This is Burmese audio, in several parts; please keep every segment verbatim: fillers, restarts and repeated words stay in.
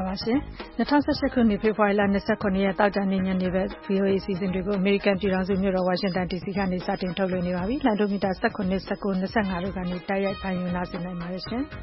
ပါရှင်။၂၀၁၈ခုနှစ်ဖေဖော်ဝါရီလ၂၇ရက်တောက်ကြနေ့ညနေဘက် ဗီအိုအေ အစီအစဉ်တွေကိုအမေရိကန်ပြည်ထောင်စုမြို့တော်ဝါရှင်တန်ဒီစီကနေစတင်ထုတ်လွှင့်နေပါပြီ။လိုင်းဒိုမီတာ၁၇ ၁၉ ၂၅တို့ကနေတိုက်ရိုက်ဖမ်းယူနားဆင်နိုင်ပါတယ်ရှင်။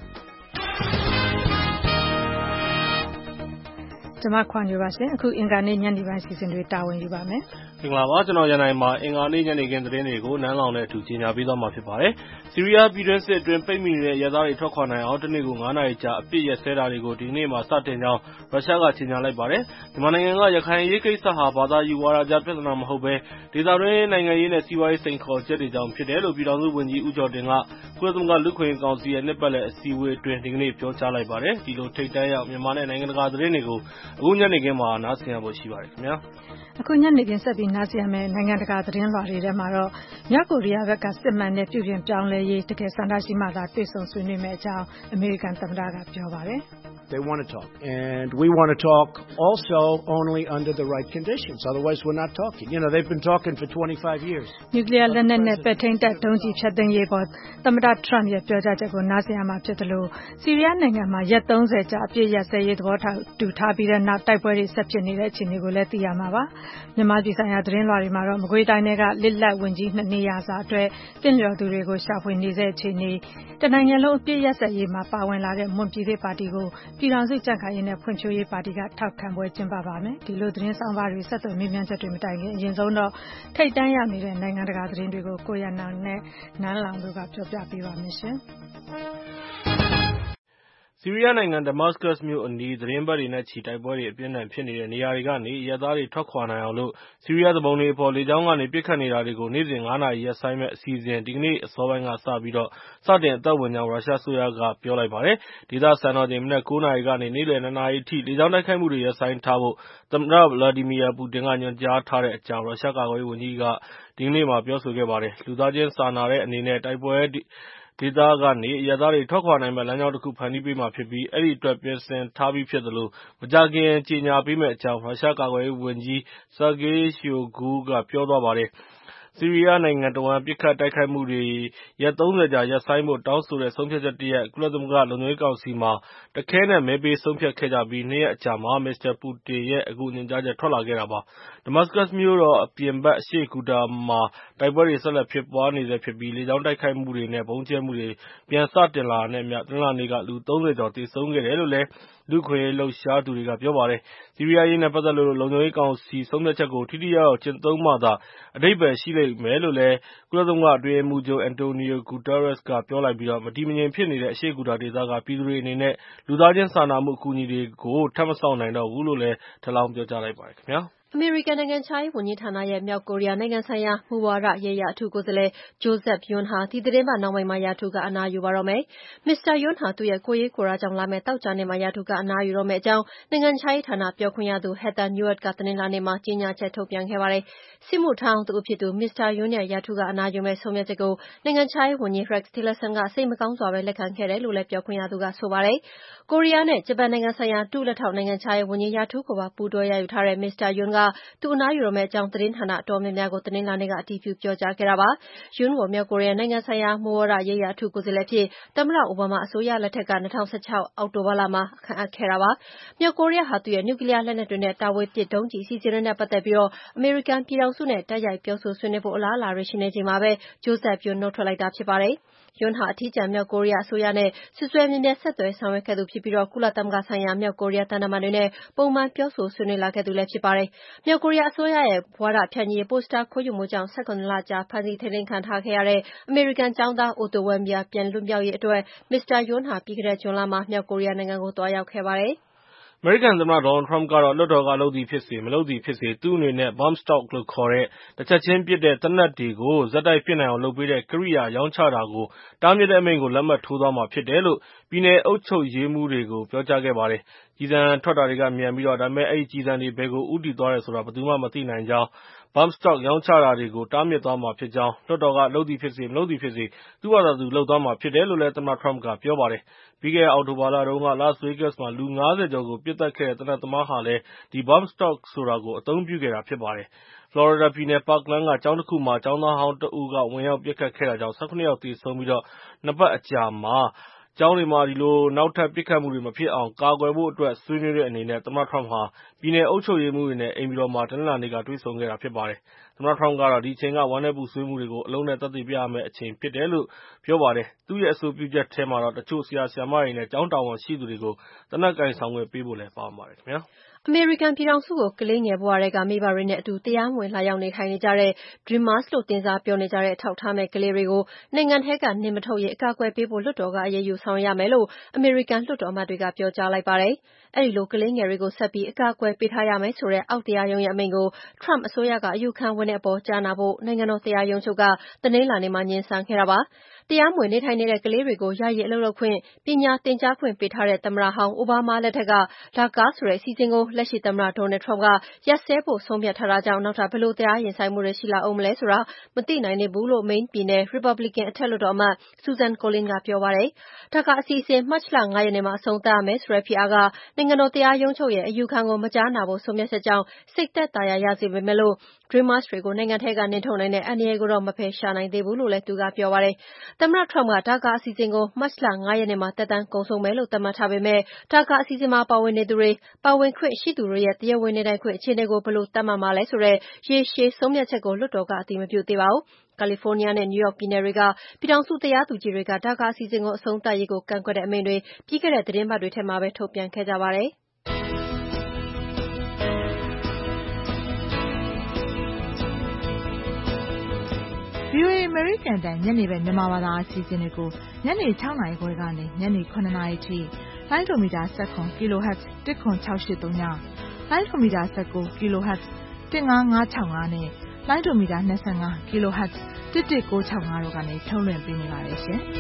ကျွန်မခွန်ယူပါရှင်အခုအင်္ဂါနေ့ညနေပိုင်းစီစဉ်တွေတာဝန်ယူပါမယ်မင်္ဂလာပါကျွန်တော်ရန်နိုင်မှာအင်္ဂါနေ့ညနေခင်းသတင်းတွေကိုနန်းလောင်နဲ့အတူကြီးညာပေးသွားမှာဖြစ်ပါတယ်ဆီးရီးယားပြည်တွင်းစစ်အတွင်းပိတ်မိနေတဲ့ရဲသားတွေထွက်ခွာနိုင်အောင်တနေ့ကို၅နာရီကြာအပြည့်ရက်စဲတာတွေကိုဒီနေ့မှစတင်ကြောင်းရုရှားကကြေညာလိုက်ပါတယ်မြန်မာနိုင်ငံကရခိုင်ရေးကိစ္စဟာဘာသာယူဝါဒကြားပြဿနာမဟုတ်ဘဲဒေသတွင်းနိုင်ငံရေးနဲ့စီးပွားရေးစိန်ခေါ်ချက်တွေကြောင့်ဖြစ်တယ်လို့ပြည်ထောင်စုဝန်ကြီးဦးကျော်တင်ကကုလသမဂ္ဂလူ့ခွင့်ရေးကောင်စီရဲ့နှစ်ပတ်လည်အစည်းအဝေးအတွင်းဒီကနေ့ပြောကြားလိုက်ပါတယ်ဒီလိုထိပ်တန်းရောက်မြန်မာနဲ့နိုင်ငံတကာသတင်းတွေကိုအခုညနေခင်းမှာနားဆင်ရဖို့ရှိပါတယ်ခင်ဗျာအခုညနေခင်းဆက်ပြီးနားဆင်ရမယ့်နိုင်ငံတကာသတင်းလွှာတွေထဲမှာတော့မြောက်ကိုရီးယားဘက်ကစစ်မှန်တဲ့ပြုပြင်ပြောင်းလဲရေးတကယ်ဆန္ဒရှိမှသာတွေ့ဆုံဆွေးနွေးမယ့်အကြောင်းအမေရိကန်သမ္မတကပြောပါတယ် They want to talk. And we want to talk also only under the right conditions. Otherwise, we're not talking. You know, they've been talking for twenty-five years. Nuclear လက်နက်နဲ့ပဲထိန်းတပ်ဒုံးကျည်ဖြတ်သိမ်းရေးပေါ်သမ္မတ Trump ရဲ့ပြောကြားချက်ကိုနားဆင်ရမှာဖြစ်တယ်လို့ဆီးရီးယားနိုင်ငံမှာရက်၃၀ကြာအပြည့်ရစဲရေးသဘောတူထားပြီးတဲ့နောက်တိုက်ပွဲတွေဆက်ဖြစ်နေတဲ့အခြေအနေကိုလည်းသိရမှာပါ။မြန်မာပြည်ဆိုင်ရာသတင်းလွှာတွေမှာတော့မကွေးတိုင်းကလစ်လက်ဝင်ကြီးနှစ်နေရာစာအတွက်တင့်လျော်သူတွေကိုရှာဖွေနေတဲ့အခြေအနေတနိုင်ငံလုံးအပြည့်ရစဲရေးမှာပါဝင်လာတဲ့မွန်ပြည်သစ်ပါတီကိုပြည်ထောင်စုကြံ့ခိုင်ရေးနဲ့ဖွံ့ဖြိုးရေးပါတီကထောက်ခံပွဲကျင်းပပါမယ်ဒီလိုသတင်းဆောင်ပါတွေဆက်သွယ်မေးမြန်းချက်တွေမတိုင်ခင်အရင်ဆုံးတော့ထိတ်တန့်ရနေတဲ့နိုင်ငံတကာသတင်းတွေကိုကိုရနာနဲ့နန်းလောင်တို့ကပြောပြပေးပါမယ်ရှင်ဆီးရီးယားနိုင်ငံဒမတ်စကတ်မြို့အနီးသတင်းပတ်တွေနဲ့ချီတိုက်ပွဲတွေအပြင်းထန်ဖြစ်နေတဲ့နေရာတွေကနေရဲသားတွေထွက်ခွာနိုင်အောင်လို့ဆီးရီးယားသူပုန်တွေအပေါ်လေကြောင်းကနေပစ်ခတ်နေတာတွေကိုနေ့စဉ်၅နာရီရက်ဆိုင်မဲ့အစီအစဉ်ဒီကနေ့အစောပိုင်းကစပြီးတော့စတင်အသက်ဝင်ကြောင်းရုရှားအစိုးရကပြောလိုက်ပါတယ်ဒေသစံတော်ချိန်မနက်၉နာရီကနေနေ့လယ်၂နာရီအထိလေကြောင်းတိုက်ခိုက်မှုတွေရပ်ဆိုင်းထားဖို့သမ္မတဗလာဒီမီယာပူတင်ကညွှန်ကြားထားတဲ့အကြောင်းရုရှားကာကွယ်ရေးဝန်ကြီးကဒီကနေ့မှပြောဆိုခဲ့ပါတယ်လူသားချင်းစာနာတဲ့အနေနဲ့တိုက်ပွဲဒေသကနေအရပ်သားတွေထွက်ခွာနိုင်မယ့်လမ်းကြောင်းတစ်ခုဖန်တီးပေးမှာဖြစ်ပြီးအဲ့ဒီအတွက်ပြင်ဆင်ထားပြီးဖြစ်သလိုမကြာခင်ကြေညာပေးမယ့်အကြောင်းရုရှားကာကွယ်ရေးဝန်ကြီး Sergei Shoigu ကပြောသွားပါတယ်ဆီးရီးယားနိုင်ငံတဝန်းပစ်ခတ်တိုက်ခိုက်မှုတွေရက်၃၀ကြာရပ်ဆိုင်းဖို့တောင်းဆိုတဲ့ဆုံးဖြတ်ချက်တရပ်ကုလသမဂ္ဂလုံခြုံရေးကောင်စီမှာတခဲနဲ့မဲပေးဆုံးဖြတ်ခဲ့ကြပြီးနှစ်ရက်အကြာမှာမစ္စတာပူတင်ရဲ့အခုညွှန်ကြားချက်ထွက်လာခဲ့တာပါဒမတ်စကတ်မြို့တော်အပြင်ဘက်အရှေ့ဂူတာမှာတိုက်ပွဲတွေဆက်လက်ဖြစ်ပွားနေဆဲဖြစ်ပြီးလေကြောင်းတိုက်ခိုက်မှုတွေနဲ့ပုံကျဲမှုတွေပြန်စတင်လာတာနဲ့မျှတနင်္လာနေ့ကလူ၃၀ကျော်သေဆုံးခဲ့တယ်လို့လည်းလူ့ခွင့်ရေးလှုပ်ရှားသူတွေကပြောပါတယ်ဆီးရီးယားရေးနဲ့ပတ်သက်လို့လုံခြုံရေးကောင်စီဆုံးဖြတ်ချက်ကိုထိထိရောက်ရောက်ကျင့်သုံးမှသာအဓိပ္ပာယ်ရှိလိမ့်မယ်လို့လည်းကုလသမဂ္ဂအတွင်းရေးမှူးချုပ်အန်တိုနီယိုဂူတာရက်စ်ကပြောလိုက်ပြီးမတည်မငြိမ်ဖြစ်နေတဲ့အရှေ့ဂူတာဒေသကပြည်သူတွေအနေနဲ့လူသားချင်းစာနာမှုအကူအညီတွေကိုထပ်မစောင့်နိုင်တော့ဘူးလို့လည်းထပ်လောင်းပြောကြားလိုက်ပါတယ်ခင်ဗျာအမေရိကန်နိုင်ငံခြားရေးဝန်ကြီးဌာနရဲ့မြောက်ကိုရီးယားနိုင်ငံဆိုင်ရာမူဝါဒရေးရာအထူးကိုယ်စားလှယ် Joseph Yun ဟာဒီသီတင်းပတ်နှောင်းပိုင်းမှာရာထူးကအနားယူပါတော့မယ်။ မစ္စတာ Yun ဟာသူ့ရဲ့ကိုယ်ရေးကိုယ်တာကြောင့်လာမယ့်သောကြာနေ့မှာရာထူးကအနားယူတော့မယ့်အကြောင်းနိုင်ငံခြားရေးဌာနပြောခွင့်ရသူ Heather Nauert ကတနင်္လာနေ့မှာကြေညာချက်ထုတ်ပြန်ခဲ့ပါတယ်။စစ်မှုထမ်းဟောင်းတဦးဖြစ်သူမစ္စတာ Yun ရဲ့ရာထူးကအနားယူမယ့်ဆုံးဖြတ်ချက်ကိုနိုင်ငံခြားရေးဝန်ကြီး Rex Tillerson ကစိတ်မကောင်းစွာပဲလက်ခံခဲ့တယ်လို့လည်းပြောခွင့်ရသူကဆိုပါတယ်။ကိုရီးယားနဲ့ဂျပန်နိုင်ငံဆိုင်ရာဒုလက်ထောက်နိုင်ငံခြားရေးဝန်ကြီးရာထူးကိုပါပူးတွဲရယူထားတဲ့မစ္စတာ Yun ကသူအနားယူတော့မယ့်အကြောင်းသတင်းဌာနအတော်များများကိုတနင်္လာနေ့ကအတည်ပြုပြောကြားခဲ့တာပါ။ Yun ကိုမြောက်ကိုရီးယားနိုင်ငံဆိုင်ရာမူဝါဒရေးရာအထူးကိုယ်စားလှယ်အဖြစ်သမ္မတအိုဘားမားအစိုးရလက်ထက်က၂၀၁၆အောက်တိုဘာလမှာခန့်အပ်ခဲ့တာပါ။မြောက်ကိုရီးယားဟာသူ့ရဲ့နျူကလီးယားလက်နက်တွေနဲ့တာဝေးပစ်ဒုံးကျည်အစီအစဉ်တွေနဲ့ပတ်သက်ပြီးအမေရိကန်ပြည်ထောင်စုနဲ့တိုက်ရိုက်ပြောဆိုဆွေးနွေးဖို့အလားအလာတွေရှိနေချိန်မှာပဲ Joseph Yun နုတ်ထွက်လိုက်တာဖြစ်ပါတယ်။ Yun ဟာအထီးကျန်မြောက်ကိုရီးယားအစိုးရနဲ့စွပ်စွဲမြဲမြဲဆက်သွယ်ဆောင်ရွက်ခဲ့သူဖြစ်ပြီးကုလသမဂ္ဂဆိုင်ရာမြောက်ကိုရီးယားသံတမန်တွေနဲ့ပုံမှန်ပြောဆိုဆွေးနွေးလာခဲ့သူလည်းဖြစ်ပါတယ်။မြောက်ကိုရီးယားအစိုးရရဲ့ဝါဒဖြန့်ချိရေးပိုစတာခိုးယူမှုကြောင့်၁၇လကြာဖမ်းဆီးထိန်းသိမ်းခံထားခဲ့ရတဲ့အမေရိကန်ကျောင်းသား Otto Warmbier ပြန်လွတ်မြောက်ရေးအတွက်မစ္စတာ Yun ဟာပြီးခဲ့တဲ့ဇွန်လမှာမြောက်ကိုရီးယားနိုင်ငံကိုသွားရောက်ခဲ့ပါတယ်။အမေရိကန်သမ္မတဒေါ်နယ်ထရမ့်ကတော့လွှတ်တော်ကလုပ်သည်ဖြစ်စေမလုပ်သည်ဖြစ်စေသူ့အနေနဲ့ Bomb Stock လို့ခေါ်တဲ့တစ်ချက်ချင်းပစ်တဲ့သေနတ်တွေကိုဆက်တိုက်ပစ်နိုင်အောင်လုပ်ပေးတဲ့ကိရိယာရောင်းချတာကိုတားမြစ်တဲ့အမိန့်ကိုလက်မှတ်ထိုးသွားမှာဖြစ်တယ်လို့ပြည်နယ်အုပ်ချုပ်ရေးမှူးတွေကိုပြောကြားခဲ့ပါတယ်။ကျည်ဆံထွက်တာတွေကမြန်ပြီးတော့ဒါပေမဲ့အဲဒီကျည်ဆံတွေဘယ်ကိုဦးတည်သွားတယ်ဆိုတာဘယ်သူမှမသိနိုင်ကြောင်းBomb Stock ရောင်းချတာတွေကိုတားမြစ်သွားမှာဖြစ်ကြောင်းလွှတ်တော်ကလုပ်သည်ဖြစ်စေမလုပ်သည်ဖြစ်စေသူ့ဘာသာသူလုပ်သွားမှာဖြစ်တယ်လို့လည်းသမ္မတထရမ့်ကပြောပါတယ်။ပြီးခဲ့တဲ့အောက်တိုဘာလတုန်းက Las Vegas မှာလူ၅၀ကျော်ကိုပစ်သတ်ခဲ့တဲ့သေနတ်သမားဟာလည်းဒီ Bomb Stock ဆိုတာကိုအသုံးပြုခဲ့တာဖြစ်ပါတယ်။ ဖလော်ရီဒါပြည်နယ် Parkland ကကျောင်းတစ်ခုမှာကျောင်းသားဟောင်းတဦးကဝင်ရောက်ပစ်ခတ်ခဲ့တာကြောင့်၁၇ယောက်သေဆုံးပြီးနှစ်ပတ်အကြာမှာကျောင်းတွေမှာ ဒီလိုနောက်ထပ်ပစ်ခတ်မှုတွေမဖြစ်အောင်ကာကွယ်ဖို့အတွက်ဆွေးနွေးတဲ့အနေနဲ့သမ္မတထရမ့်ဟာပြည်နယ်အုပ်ချုပ်ရေးမှူးတွေနဲ့အိမ်ဖြူတော်မှာတနင်္လာနေ့ကတွေ့ဆုံခဲ့တာဖြစ်ပါတယ်။သမ္မတထရမ့်ကတော့ဒီအချိန်ကဝမ်းနည်းပူဆွေးမှုတွေကိုအလုံးနဲ့သက်သေပြရမယ့်အချိန်ဖြစ်တယ်လို့ပြောပါတယ်။သူ့ရဲ့အဆိုပြုချက်ထဲမှာတော့တချို့ဆရာဆရာမတွေနဲ့ကျောင်းတာဝန်ရှိသူတွေကိုသေနတ်ကိုင်ဆောင်ခွင့်ပေးဖို့လည်းပါဝင်ပါတယ်ခင်ဗျာ။အမေရိကန်ပြည်ထောင်စုကိုကလေးငယ်ဘဝတွေကမိဘတွေနဲ့အတူတရားမဝင်လာရောက်နေထိုင်နေကြတဲ့ Dreamers လို့တင်စားပြောနေကြတဲ့အထောက်အထားမဲ့ကလေးတွေကိုနိုင်ငံထဲကနှင်မထုတ်ရေးအကာအကွယ်ပေးဖို့လွှတ်တော်ကအရေးယူဆောင်ရွက်ရမယ်လို့အမေရိကန်လွှတ်တော်အမတ်တွေကပြောကြားလိုက်ပါတယ်။အဲဒီလိုကလေးငယ်တွေကိုဆက်ပြီးအကာအကွယ်ပေးထားရမယ်ဆိုတဲ့အောက်တရားရုံးရဲ့အမိန့်ကို Trump အစိုးရကအယူခံဝင်တဲ့အပေါ်ကြားနာဖို့နိုင်ငံတော်တရားရုံးချုပ်ကတနင်္လာနေ့မှာငြင်းဆန်ခဲ့တာပါ။တရားမဝင်နေထိုင်နေတဲ့ကလေးတွေကိုယာယီအလုပ်လုပ်ခွင့်ပညာသင်ကြားခွင့်ပေးထားတဲ့သမ္မတဟောင်းအိုဘားမားလက်ထက်ကဒါကာဆိုတဲ့အစီအစဉ်ကိုလက်ရှိသမ္မတဒေါ်နယ်ထရမ့်ကရပ်စဲဖို့ဆုံးဖြတ်ထားတာကြောင့်နောက်ထပ်ဘယ်လိုတရားရင်ဆိုင်မှုတွေရှိလာဦးမလဲဆိုတာမသိနိုင်သေးဘူးလို့ Maine ပြည်နယ် Republican အထက်လွှတ်တော်အမတ် Susan Collins ကပြောပါတယ်။ဒါကာအစီအစဉ်မတ်လ၅ရက်နေ့မှာအဆုံးသတ်ရမယ်ဆိုတဲ့ဖိအားကနိုင်ငံတော်တရားရုံးချုပ်ရဲ့အယူခံကိုမကြားနာဖို့ဆုံးဖြတ်ချက်ကြောင့်စိတ်သက်သာရာရစေပေမဲ့လို့ Dreamers တွေကိုနိုင်ငံထဲကနှင်ထုတ်နိုင်တဲ့အန္တရာယ်ကိုတော့မဖယ်ရှားနိုင်သေးဘူးလို့လည်းသူကပြောပါတယ်။သမ္မတထရမ့်ကဒါကာအစီအစဉ်ကိုမတ်လ၅ရက်နေ့မှာသက်တမ်းကုန်ဆုံးမယ်လို့သတ်မှတ်ထားပေမဲ့ဒါကာအစီအစဉ်မှာပါဝင်နေသူတွေပါဝင်ခွင့်ရှိသူတွေရဲ့တရားဝင်နေထိုင်ခွင့်အခြေအနေကိုဘယ်လိုသတ်မှတ်မှာလဲဆိုတဲ့ရေရှည်ဆုံးဖြတ်ချက်ကိုလွှတ်တော်ကအတည်မပြုသေးပါဘူး။ကာလီဖိုးနီးယားနဲ့နယူးယောက်ပြည်နယ်တွေကပြည်ထောင်စုတရားသူကြီးတွေကဒါကာအစီအစဉ်ကိုအဆုံးသတ်ရေးကိုကန့်ကွက်တဲ့အမိန့်တွေပြီးခဲ့တဲ့သီတင်းပတ်တွေထဲမှာပဲထုတ်ပြန်ခဲ့ကြပါတယ်။ဗွီအိုအေ အမေရိကန်အသံညနေဘက်မြန်မာဘာသာအစီအစဉ်တွေကိုညနေ၆နာရီခွဲကနေညနေ၇နာရီထိလိုင်းဒိုမီတာ၁၇ kHz ၁၇၆၈၃ညလိုင်းဒိုမီတာ၁၉ kHz ၁၅၅၆၅နဲ့လိုင်းဒိုမီတာ၂၅ kHz ၁၁၉၆၅တို့ကနေထုတ်လွှင့်ပေးနေပါတယ်ရှင်။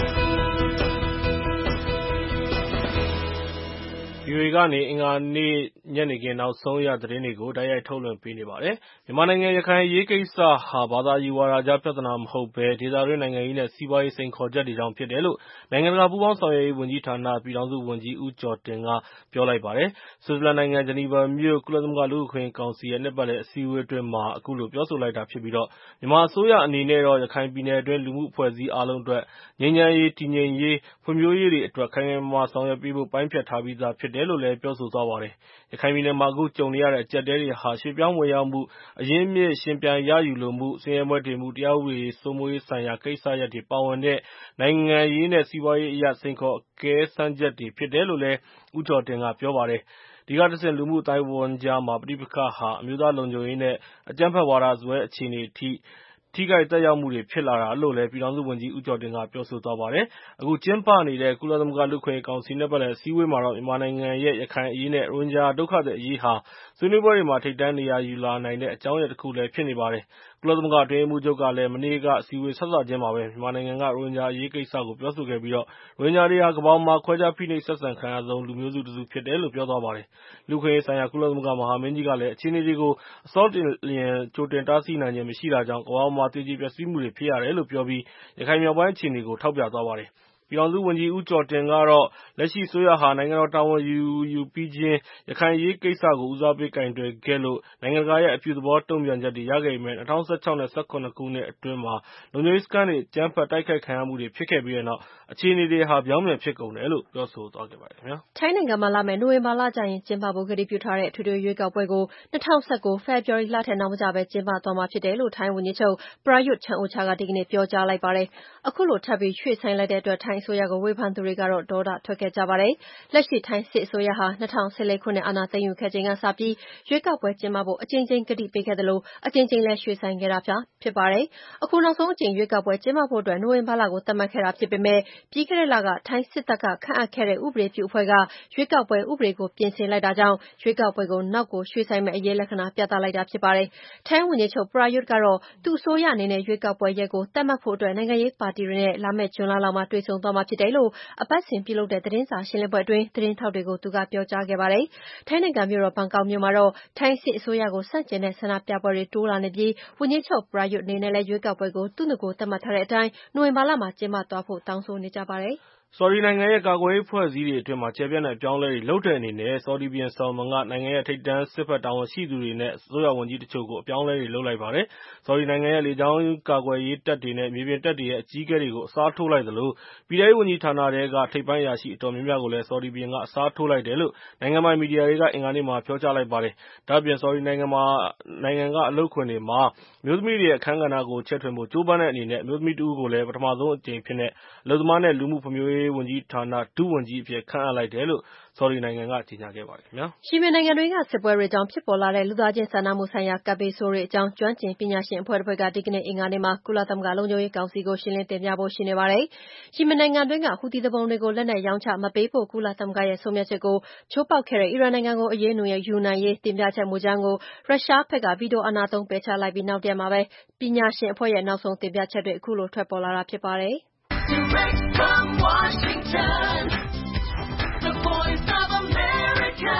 ဗွီအိုအေကနေအင်္ဂါနေ့ညနေခင်းနောက်ဆုံးရသတင်းတွေကိုတိုက်ရိုက်ထုတ်လွှင့်ပေးနေပါတယ်။မြန်မာနိုင်ငံရခိုင်အရေးကိစ္စဟာဘာသာရေးဝါဒကြားပြဿနာမဟုတ်ဘဲဒေသတွင်းနိုင်ငံရေးနဲ့စီးပွားရေးစိန်ခေါ်ချက်တွေကြောင့်ဖြစ်တယ်လို့နိုင်ငံတကာပူးပေါင်းဆောင်ရွက်ရေးဝန်ကြီးဌာနပြည်ထောင်စုဝန်ကြီးဦးကျော်တင်ကပြောလိုက်ပါတယ်။ဆွစ်ဇာလန်နိုင်ငံဂျနီဗာမြို့ကုလသမဂ္ဂလူ့အခွင့်အရေးကောင်စီရဲ့နှစ်ပတ်လည်အစည်းအဝေးအတွင်းမှာအခုလိုပြောဆိုလိုက်တာဖြစ်ပြီးမြန်မာအစိုးရအနေနဲ့တော့ရခိုင်ပြည်နယ်အတွင်းလူမှုအဖွဲ့အစည်းအားလုံးအတွက်ငြိမ်းချမ်းရေးတည်ငြိမ်ရေးဖွံ့ဖြိုးရေးတွေအတွက်ခိုင်ခိုင်မာမာဆောင်ရွက်ပေးဖို့ပိုင်းဖြတ်ထားပြီးသားဖြစ်တယ်လို့လည်းပြောဆိုသွားပါတယ်။ရခိုင်ပြည်နယ်မှာအခုကြုံနေရတဲ့အကျပ်အတည်းတွေဟာရွှေ့ပြောင်းဝင်ရောက်မှုအရင်းအမြစ်ရှင်ပြန်ရယူလိုမှုဆင်းရဲမွဲတေမှုတရားဥပဒေစိုးမိုးရေးဆိုင်ရာကိစ္စရပ်တွေပါဝင်တဲ့နိုင်ငံရေးနဲ့စီးပွားရေးအရစိန်ခေါ်အကဲစမ်းချက်တွေဖြစ်တယ်လို့လည်းဦးကျော်တင်ကပြောပါတယ်။ဒီကတဆင့်လူမှုအသိုင်းအဝိုင်းကြားမှာပဋိပက္ခဟာအမျိုးသားလုံခြုံရေးနဲ့အကြမ်းဖက်ဝါဒစွဲအခြေအနေအထိထိခိုက်သက်ရောက်မှုတွေဖြစ်လာတာလို့လည်းပြည်ထောင်စုဝန်ကြီးဦးကျော်တင်ကပြောဆိုသွားပါတယ်။အခုကျင်းပနေတဲ့ကုလသမဂ္ဂလူ့အခွင့်အရေးကောင်စီနှစ်ပတ်လည်အစည်းအဝေးမှာတော့မြန်မာနိုင်ငံရဲ့ရခိုင်အရေးနဲ့ရိုဟင်ဂျာဒုက္ခသည်အရေးဟာဆွေးနွေးပွဲတွေမှာထိပ်တန်းနေရာယူလာနိုင်တဲ့အကြောင်းအရာတစ်ခုလည်းဖြစ်နေပါတယ်။ကုလသမဂ္ဂအတွင်းရေးမှူးချုပ်ကလည်းမနေ့ကအစည်းအဝေးစစချင်းမှာပဲမြန်မာနိုင်ငံကရိုဟင်ဂျာအရေးကိစ္စကိုပြောဆိုခဲ့ပြီးရိုဟင်ဂျာတွေဟာကမ္ဘာပေါ်မှာခွဲခြားဖိနှိပ်ဆက်ဆံခံရဆုံးလူမျိုးစုတစ်စုဖြစ်တယ်လို့ပြောသွားပါတယ်။လူ့အခွင့်အရေးဆိုင်ရာကုလသမဂ္ဂမဟာမင်းကြီးကလည်းအခြေအနေတွေကိုအစောတလျင်ကြိုတင်တားဆီးနိုင်ခြင်းမရှိတာကြောင့်ကမ္ဘာပေါ်မှာသေကျေပျက်စီးမှုတွေဖြစ်ရတယ်လို့ပြောပြီးရခိုင်မြောက်ပိုင်းအခြေအနေကိုထောက်ပြသွားပါတယ်။ပြည်ထောင်စုဝန်ကြီးဦးကျော်တင်ကတော့လက်ရှိအစိုးရဟာနိုင်ငံတော်တာဝန်ယူယူပြီးချင်းရခိုင်အရေးကိစ္စကိုဦးစားပေးကိုင်တွယ်ခဲ့လို့နိုင်ငံတကာရဲ့အပြုသဘောတုံ့ပြန်ချက်တွေရခဲ့ပေမဲ့၂၀၁၆ နဲ့ ၁၇ ခုနှစ်အတွင်းမှာလုံခြုံရေးစခန်းတွေအကြမ်းဖက်တိုက်ခိုက်ခံရမှုတွေဖြစ်ခဲ့ပြီးတဲ့နောက်အခြေအနေတွေဟာပြောင်းပြန်ဖြစ်ကုန်တယ်လို့ပြောဆိုသွားခဲ့ပါတယ်ခင်ဗျာထိုင်းနိုင်ငံမှာလာမယ့်နိုဝင်ဘာလကျရင်ကျင်းပဖို့ကတိပြုထားတဲ့အထွေထွေရွေးကောက်ပွဲကို၂၀၁၉ ဖေဖော်ဝါရီလထဲနောက်မကျပဲကျင်းပသွားမှာဖြစ်တယ်လို့ထိုင်းဝန်ကြီးချုပ်ပရာယွတ်ချန်အိုချာကဒီကနေ့ပြောကြားလိုက်ပါတယ်။အခုလိုထပ်ပြီးရွှေ့ဆိုင်းလိုက်တဲ့အတွက်ထိုင်းအစိုးရကိုဝေဖန်သူတွေကတော့ဒေါသထွက်ခဲ့ကြပါတယ်။လက်ရှိထိုင်းစစ်အစိုးရဟာ၂၀၁၄ခုနှစ်အာဏာသိမ်းယူခဲ့ချိန်ကစပြီးရွေးကောက်ပွဲကျင်းပဖို့အကြိမ်ကြိမ်ကတိပေးခဲ့သလိုအကြိမ်ကြိမ်လည်းရွှေ့ဆိုင်းခဲ့တာဖြစ်ပါတယ်။အခုနောက်ဆုံးအကြိမ်ရွေးကောက်ပွဲကျင်းပဖို့အတွက်နိုဝင်ဘာလကိုသတ်မှတ်ခဲ့တာဖြစ်ပေမဲ့ပြီးခဲ့တဲ့လကထိုင်းစစ်တပ်ကခန့်အပ်ခဲ့တဲ့ဥပဒေပြုအဖွဲ့ကရွေးကောက်ပွဲဥပဒေကိုပြင်ဆင်လိုက်တာကြောင့်ရွေးကောက်ပွဲကိုနောက်ကိုရွှေ့ဆိုင်းမယ့်အရေးလက္ခဏာပြသလိုက်တာဖြစ်ပါတယ်။ထိုင်းဝန်ကြီးချုပ်ပရာယွတ်ကတော့သူ့အစိုးရအနေနဲ့ရွေးကောက်ပွဲရက်ကိုသတ်မှတ်ဖို့အတွက်နိုင်ငံရေးပါတီတွေနဲ့လာမယ့်ဇွန်လလောက်မှာတွေ့ဆုံသွားမှာဖြစ်တယ်လို့အပတ်စဉ်ပြုလုပ်တဲ့သတင်းစာရှင်းလင်းပွဲအတွင်းသတင်းထောက်တွေကိုသူကပြောကြားခဲ့ပါတယ်။ထိုင်းနိုင်ငံမြို့တော်ဘန်ကောက်မြို့မှာတော့ထိုင်းစစ်အစိုးရကိုဆန့်ကျင်တဲ့ဆန္ဒပြပွဲတွေတိုးလာနေပြီးဝန်ကြီးချုပ်ပရာယွတ်အနေနဲ့လည်းရွေးကောက်ပွဲကိုသူ့နဂိုသတ်မှတ်ထားတဲ့အတိုင်းနိုဝင်ဘာလမှာကျင်းပသွားဖို့တောင်းဆိုနေကြပါတယ်။ဆော်ဒီနိုင်ငံရဲ့ကာကွယ်ရေးအဖွဲ့အစည်းတွေအတွင်းမှာကျယ်ပြန့်တဲ့အပြောင်းအလဲတွေလုပ်တဲ့အနေနဲ့ဆော်ဒီဘုရင်ဆာလမန်ကနိုင်ငံရဲ့ထိပ်တန်းစစ်ဘက်တာဝန်ရှိသူတွေနဲ့အစိုးရဝန်ကြီးတချို့ကိုအပြောင်းအလဲတွေလုပ်လိုက်ပါတယ်။ဆော်ဒီနိုင်ငံရဲ့လေကြောင်းကာကွယ်ရေးတပ်တွေနဲ့မြေပြင်တပ်တွေရဲ့အကြီးအကဲတွေကိုအစားထိုးလိုက်သလိုပြည်ထောင်စုဝန်ကြီးဌာနတွေကထိပ်ပိုင်းအရာရှိအတော်များများကိုလည်းဆော်ဒီဘုရင်ကအစားထိုးလိုက်တယ်လို့နိုင်ငံပိုင်မီဒီယာတွေကအင်္ဂါနေ့မှာပြောကြားလိုက်ပါတယ်။ဒါ့အပြင်ဆော်ဒီနိုင်ငံမှာနိုင်ငံကအလုပ်ခွင်တွေမှာအမျိုးသမီးတွေရဲ့အခန်းကဏ္ဍကိုချဲ့ထွင်ဖို့ကြိုးပမ်းတဲ့အနေနဲ့အမျိုးသမီးတဦးကိုလည်းပထမဆုံးအကြိမ်အဖြစ်နဲ့အလုပ်သမားနဲ့လူမှုဖွံ့ဖြိုးရေးဝန်ကြီးဌာနဒုဝန်ကြီးအဖြစ်ခန့်အပ်လိုက်တယ်လို့ဆော်ဒီနိုင်ငံကကြေညာခဲ့ပါတယ်ခင်ဗျာ။ယီမင်နိုင်ငံတွင်းကစစ်ပွဲတွေကြောင့်ဖြစ်ပေါ်လာတဲ့လူသားချင်းစာနာမှုဆိုင်ရာကပ်ဘေးဆိုးတွေအကြောင်းကျွမ်းကျင်ပညာရှင်အဖွဲ့တစ်ဖွဲ့ကဒီကနေ့အင်္ဂါနေ့မှာကုလသမဂ္ဂလုံခြုံရေးကောင်စီကိုရှင်းလင်းတင်ပြဖို့ရှိနေပါတယ်။ယီမင်နိုင်ငံတွင်းကဟူသီသူပုန်တွေကိုလက်နက်ရောင်းချမပေးဖို့ကုလသမဂ္ဂရဲ့ဆုံးဖြတ်ချက်ကိုချိုးဖောက်ခဲ့တဲ့အီရန်နိုင်ငံကိုအရေးယူနိုင်ရေးတင်ပြချက်မူကြမ်းကိုရုရှားဘက်ကဗီတိုအာဏာသုံးပယ်ချလိုက်ပြီးနောက်တရက်မှာပဲပညာရှင်အဖွဲ့ရဲ့နောက်ဆုံးတင်ပြချက်တွေအခုလိုထွက်ပေါ်လာတာဖြစ်ပါတယ်။ Direct from Washington, the voice of America,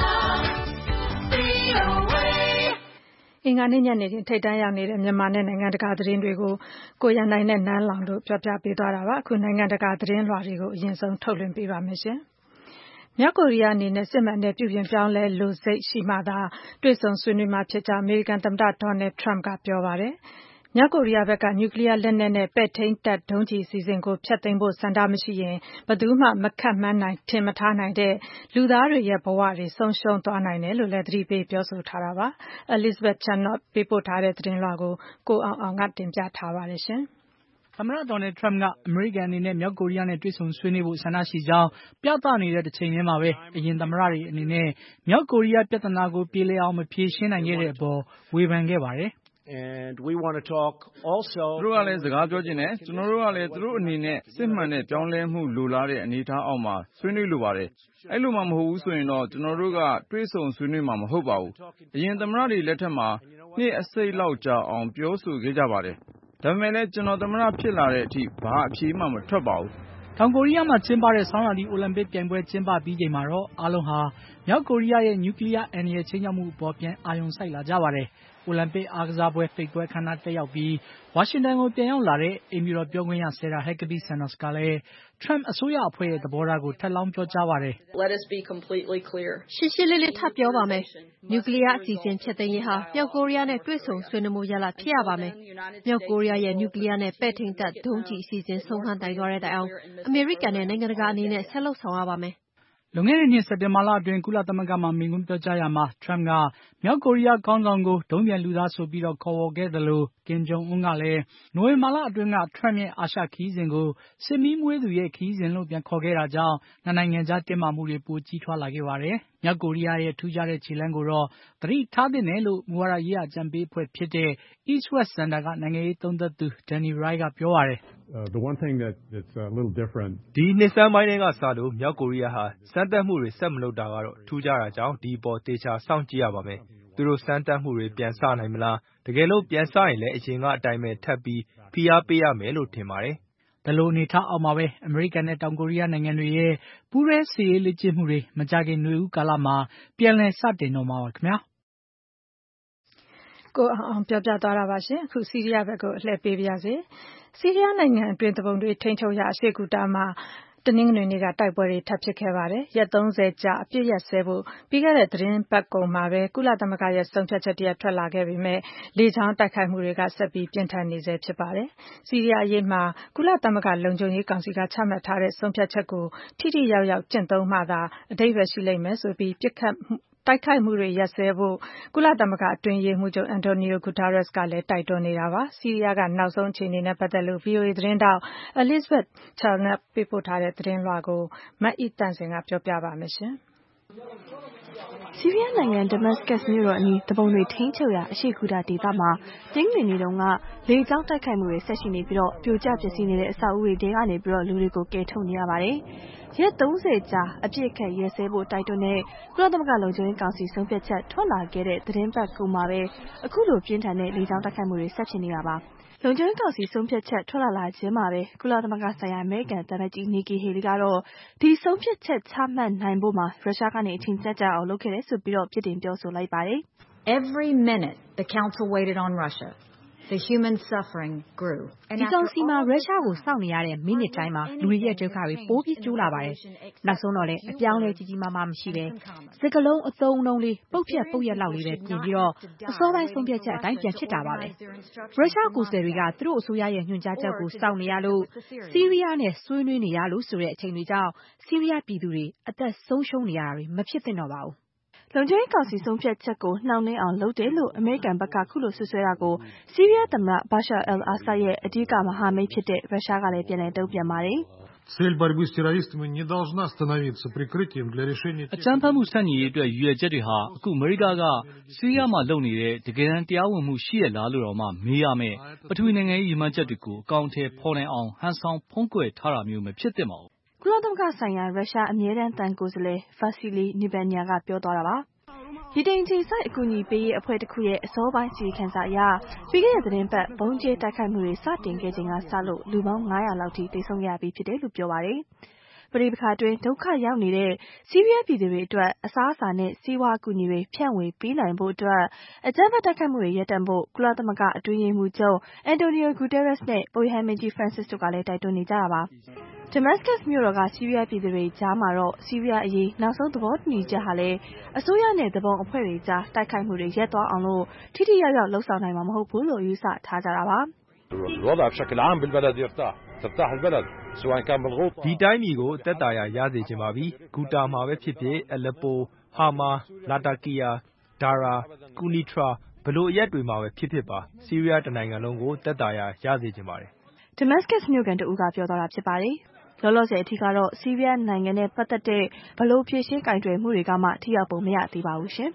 V O A အင်္ဂါနေ့ညနေထိထိပ်တန်းရောက်နေတဲ့မြန်မာနဲ့နိုင်ငံတကာသတင်းတွေကိုကိုရန်နိုင်နဲ့နန်းလောင်တို့ပြောပြပေးသွားတာပါအခုနိုင်ငံတကာသတင်းလွှာတွေကိုအရင်ဆုံးထုတ်လွှင့်ပေးပါမယ်ရှင်မြောက်ကိုရီးယားအနေနဲ့စစ်မှန်တဲ့ပြုပြင်ပြောင်းလဲလိုစိတ်ရှိမှသာတွေ့ဆုံဆွေးနွေးမှာဖြစ်ကြောင်းအမေရိကန်သမ္မတဒေါ်နယ်ထရမ့်ကပြောပါတယ်မြောက်ကိုရီးယားဘက်ကနျူကလ িয়ার လက်နက်နဲ့ပဲ့ထိန်းတပ်ဒုံးကျည်အစီအစဉ်ကိုဖျက်သိမ်းဖို့ဆန္ဒမရှိရင်ဘယ်သူမှမခန့်မှန်းနိုင်ထင်မထားနိုင်တဲ့လူသားတွေရဲ့ဘဝတွေဆုံးရှုံးသွားနိုင်တယ်လို့လည်းသတိပေးပြောဆိုထားတာပါ Elizabeth Channot ပေးပို့ထားတဲ့သတင်းလွှာကိုကိုအောင်အောင်ကတင်ပြထားပါတယ်ရှင်သမ္မတဒေါ်နယ်ထရမ့်ကအမေရိကန်အနေနဲ့မြောက်ကိုရီးယားနဲ့တွေ့ဆုံဆွေးနွေးဖို့ဆန္ဒရှိကြောင်းပြသနေတဲ့တစ်ချိန်တည်းမှာပဲအရင်သမ္မတတွေအနေနဲ့မြောက်ကိုရီးယားပြဿနာကိုပြေလည်အောင်မဖြေရှင်းနိုင်ခဲ့တဲ့အပေါ်ဝေဖန်ခဲ့ပါတယ် And we want to talk also သူတို့ကလည်းစကားပြောချင်တယ်ကျွန်တော်တို့ကလည်းသူတို့အနေနဲ့စစ်မှန်တဲ့ပြောင်းလဲမှုလိုလားတဲ့အနေအထားအောက်မှာဆွေးနွေးလိုပါတယ်အဲ့လိုမှမဟုတ်ဘူးဆိုရင်တော့ကျွန်တော်တို့ကတွေ့ဆုံဆွေးနွေးမှာမဟုတ်ပါဘူးအရင်သမ္မတတွေလက်ထက်မှာနှစ်အစိတ်လောက်ကြာအောင်ပြောဆိုခဲ့ကြပါတယ်ဒါပေမဲ့လည်းကျွန်တော်သမ္မတဖြစ်လာတဲ့အထိဘာအဖြေမှမထွက်ပါဘူးတောင်ကိုရီးယားမှာကျင်းပတဲ့ဆောင်းရာသီအိုလံပစ်ပြိုင်ပွဲကျင်းပပြီးချိန်မှာတော့အားလုံးဟာမြောက်ကိုရီးယားရဲ့နျူကလ িয়ার အန္တရာယ်ခြိမ်းခြောက်မှုအပေါ်ပြန်အာရုံစိုက်လာကြပါတယ်အိုလံပစ်အားကစားပွဲပိတ်ပွဲအခမ်းအနားတက်ရောက်ပြီးဝါရှင်တန်ကိုပြန်ရောက်လာတဲ့အိမ်ဖြူတော်ပြောခွင့်ရ Sarah Huckabee Sanders ကလည်း Trump အစိုးရအဖွဲ့ရဲ့သဘောထားကိုထပ်လောင်းပြောကြားပါတယ်။ Let us be completely clear. ရှင်းရှင်းလင်းလင်းထပ်ပြောပါမယ်။နျူကလ িয়ার အစီအစဉ်ဖျက်သိမ်းရေးဟာမြောက်ကိုရီးယားနဲ့တွေ့ဆုံဆွေးနွေးမှုရလဒ်ဖြစ်ရပါမယ်။မြောက်ကိုရီးယားရဲ့နျူကလ িয়ার နဲ့ပဲ့ထိန်းတပ်ဒုံးကျည်အစီအစဉ်ဆုံးခန်းတိုင်သွားတဲ့တိုင်အောင်အမေရိကန်နဲ့နိုင်ငံတကာအနေနဲ့ဆက်လုပ်ဆောင်ရပါမယ်။လွန်ခဲ့တဲ့နှစ်စက်တင်ဘာလအတွင်းကုလသမဂ္ဂမှာမိန့်ခွန်းပြောကြားရာမှာ Trump ကမြောက်ကိုရီးယားခေါင်းဆောင်ကိုဒုံးပျံလူသားဆိုပြီးခေါ်ဝေါ်ခဲ့သလို Kim Jong Un ကလည်းနိုဝင်ဘာလအတွင်းက Trump ရဲ့အာရှခရီးစဉ်ကိုစစ်မီးမွေးသူရဲ့ခရီးစဉ်လို့ပြန်ခေါ်ခဲ့တာကြောင့်နှစ်နိုင်ငံကြားတင်းမာမှုတွေပိုကြီးထွားလာခဲ့ပါတယ်။မြောက်ကိုရီးယားရဲ့ထူးခြားတဲ့ခြေလှမ်းကိုတော့သတိထားသင့်တယ်လို့မူဝါဒရေးရာအကြံပေးအဖွဲ့ဖြစ်တဲ့ East West Center ကနိုင်ငံရေးသုံးသပ်သူ Danny Wright ကပြောပါတယ်။ Uh, the one thing that, that's a little different ဒီနှစ်ဆန်းပိုင်းတွေကစလို့မြောက်ကိုရီးယားဟာစမ်းသပ်မှုတွေဆက်မလုပ်တာကတော့ထူးခြားတာကြောင့်ဒီပေါ်တေချာစောင့်ကြည့်ရပါမယ်။သူတို့စမ်းသပ်မှုတွေပြန်စနိုင်မလားတကယ်လို့ပြန်စရင်လည်းအရင်ကအတိုင်းပဲထပ်ပြီးဖိအားပေးရမယ်လို့ထင်ပါတယ်။ဒီလိုအနေထားအောက်မှာပဲအမေရိကန်နဲ့တောင်ကိုရီးယားနိုင်ငံတွေရဲ့ပူးတွဲစစ်ရေးလေ့ကျင့်မှုတွေမကြာခင်နွေဦးကာလမှာပြန်လည်စတင်တော့မှာပါခင်ဗျာ။ကိုအောင်ပြောပြသွားတာပါရှင်အခုဆီးရီးယားဘက်ကိုအလှည့်ပေးပါရစေဆီးရီးယားနိုင်ငံအတွင်းတပုံတွေထိန်းချုပ်ရာအရှေ့ကူတာမှာတနင်္ဂနွေနေ့ကတိုက်ပွဲတွေထပ်ဖြစ်ခဲ့ပါတယ်ရက်သုံးဆယ်ကြာအပြည့်ရက်စဲဖို့ပြီးခဲ့တဲ့သတင်းပတ်ကုန်မှာပဲကုလသမဂ္ဂရဲ့ဆုံးဖြတ်ချက်တရထွက်လာခဲ့ပေမဲ့လေကြောင်းတိုက်ခိုက်မှုတွေကဆက်ပြီးပြင်းထန်နေဆဲဖြစ်ပါတယ်ဆီးရီးယားအရေးမှာကုလသမဂ္ဂလုံခြုံရေးကောင်စီကချမှတ်ထားတဲ့ဆုံးဖြတ်ချက်ကိုထိထိရောက်ရောက်ကျင့်သုံးမှသာအဓိပ္ပာယ်ရှိလိမ့်မယ်ဆိုပြီးပြစ်ခတ်တိုက်ခိုက်မှုတွေရပ်စဲဖို့ကုလသမဂ္ဂအတွင်းရေးမှူးချုပ် Antonio Guterres ကလည်းတိုက်တွန်းနေတာပါ။ဆီးရီးယားကနောက်ဆုံးအခြေအနေနဲ့ပတ်သက်လို့ ဗွီအိုအေသတင်းထောက် Elizabeth Channot ပေးပို့ထားတဲ့သတင်းလွှာကိုမအိသန့်စင်ကပြောပြပါမယ်။ဆီးရီးယားနိုင်ငံ Damascus မြို့တော်အနီးသူပုန်တွေထိန်းချုပ်ရာအရှေ့ဂူတာဒေသမှာတနင်္ဂနွေနေ့တုန်းကလေကြောင်းတိုက်ခိုက်မှုတွေဆက်ရှိနေပြီးပြိုကျပျက်စီးနေတဲ့အဆောက်အဦတွေထဲကနေလူတွေကိုကယ်ထုတ်နေရပါတယ်။ရက်သုံးဆယ်ကြာအပြည့်အခက်ရက်စဲဖို့တိုက်တွန်းတဲ့ကုလသမဂ္ဂလုံခြုံရေးကောင်စီဆုံးဖြတ်ချက်ထွက်လာခဲ့တဲ့သတင်းပတ်ကုန်မှာပဲအခုလိုပြင်းထန်တဲ့လေကြောင်းတိုက်ခိုက်မှုတွေဆက်ဖြစ်နေတာပါ။လုံခြုံရေးကောင်စီဆုံးဖြတ်ချက်ထွက်လာလာခြင်းမှာပဲကုလသမဂ္ဂဆိုင်ရာအမေရိကန်သံအမတ်ကြီး Nikki Haley ကတော့ဒီဆုံးဖြတ်ချက်ချမှတ်နိုင်ဖို့မှာရုရှားကနေအထင်ကျကျအောင်လုပ်ခဲ့တယ်ဆိုပြီးပြစ်တင်ပြောဆိုလိုက်ပါတယ်။ Every minute the council waited on Russia The human suffering grew. ဒီကောင်စီမှာရုရှားကိုစောင့်နေရတဲ့မိနစ်တိုင်းမှာလူတွေရဲ့ဒုက္ခတွေပိုပြီးကျိုးလာပါတယ်။နောက်ဆုံးတော့လည်းအပြောင်းလဲကြီးကြီးမားမားမရှိပဲစကလုံးအသုံးအနှုန်းလေးပုတ်ပြက်ပုတ်ရက်လောက်လေးပဲပြင်ပြီးတော့အစောပိုင်းဆုံးဖြတ်ချက်အတိုင်းပြန်ဖြစ်တာပါပဲ။ရုရှားကိုယ်စားတွေကသူတို့အစိုးရရဲ့ညွှန်ကြားချက်ကိုစောင့်နေရလို့ဆီးရီးယားနဲ့ဆွေးနွေးနေရလို့ဆိုတဲ့အချိန်တွေကြောင့်ဆီးရီးယားပြည်သူတွေအသက်ဆုံးရှုံးနေရတာတွေမဖြစ်သင့်တော့ပါဘူး။လုံခြုံရေးကောင်စီဆုံးဖြတ်ချက်ကိုနှောင့်နှေးအောင်လုပ်တယ်လို့အမေရိကန်ဘက်ကခုလိုဆွဆွဲတာကိုဆီးရီးယားသမ္မတ Bashar al-Assad ရဲ့အဓိကမဟာမိတ်ဖြစ်တဲ့ရုရှားကလည်းပြန်လည်တုံ့ပြန်ပါတယ်။ Цель борьбы с террористами не должна становиться прикрытием для решения အကြမ်းဖက်မှုဆန့်ကျင်ရေးအတွက်ရည်ရွယ်ချက်တွေဟာအခုအမေရိကကဆီးရီးယားမှာလုပ်နေတဲ့တကယ်တမ်းတရားဝင်မှုရှိရလားလို့တော့မှမေးရမယ်ပထဝီနိုင်ငံရေးရည်မှန်းချက်တွေကိုအကောင့်ထဲပေါ်နိုင်အောင်ဟန်ဆောင်ဖုံးကွယ်ထားတာမျိုးမဖြစ်သင့်ပါဘူး။ကုလသမဂ္ဂဆိုင်ရာရုရှားအမြဲတမ်းတန်ကိုယ်စားလှယ် Vasily Nebenya ကပြောသွားတာပါ။ဒီတိမ်ချိန်ဆိုင်အကူအညီပေးရေးအဖွဲ့တစ်ခုရဲ့အစောပိုင်းစီခံစာအရပြီးခဲ့တဲ့သတင်းပတ်ဘုံကျဲတိုက်ခိုက်မှုတွေစတင်ခဲ့ချိန်ကစလို့လူပေါင်း၅၀၀လောက်ထိတိတ်ဆုံးရပြီးဖြစ်တယ်လို့ပြောပါတယ်။ပရိပခါတွင်ဒုက္ခရောက်နေတဲ့ဆီးရီးယားပြည်သူတွေအတွက်အစားအစာနဲ့စီးပွားအကူအညီတွေဖြန့်ဝေပေးနိုင်ဖို့အတွက်အကြမ်းဖက်တိုက်ခိုက်မှုတွေရပ်တန့်ဖို့ကုလသမဂ္ဂအတွင်းရေးမှူးချုပ် Antonio Guterres နဲ့ပုပ်ရဟန်းမင်းကြီး Francis တို့ကလည်းတိုက်တွန်းနေကြတာပါ။ Damascus မြို့တော်ကဆီးရီးယားပြည်သူတွေကြားမှာတော့ဆီးရီးယားအရေးနောက်ဆုံးသဘောတူညီချက်ဟာလည်းအစိုးရနဲ့သဘုံအဖွဲ့တွေကြားတိုက်ခိုက်မှုတွေရပ်သွားအောင်လို့ထိထိရောက်ရောက်လှုပ်ဆောင်နိုင်မှာမဟုတ်ဘူးလို့ယူဆထားကြတာပါဒီတိုင်းပြည်ကိုတက်တာရရစေချင်ပါပြီဂူတာမှာပဲဖြစ်ဖြစ်အလက်ပိုဟာမာလာတာကီယာဒါရာကူနီထရာဘလို့အရက်တွေမှာပဲဖြစ်ဖြစ်ပါဆီးရီးယားတနိုင်ငံလုံးကိုတက်တာရရစေချင်ပါတယ် Damascus မြို့ကန်တဦးကပြောသွားတာဖြစ်ပါတယ်။လောလောဆယ်အထိကတော့ဆီးရီးယားနိုင်ငံနဲ့ပတ်သက်တဲ့ဘလို့ဖြည့်ရှင်းကင်တွယ်မှုတွေကမှထိရောက်ပုံမရသေးပါဘူးရှင်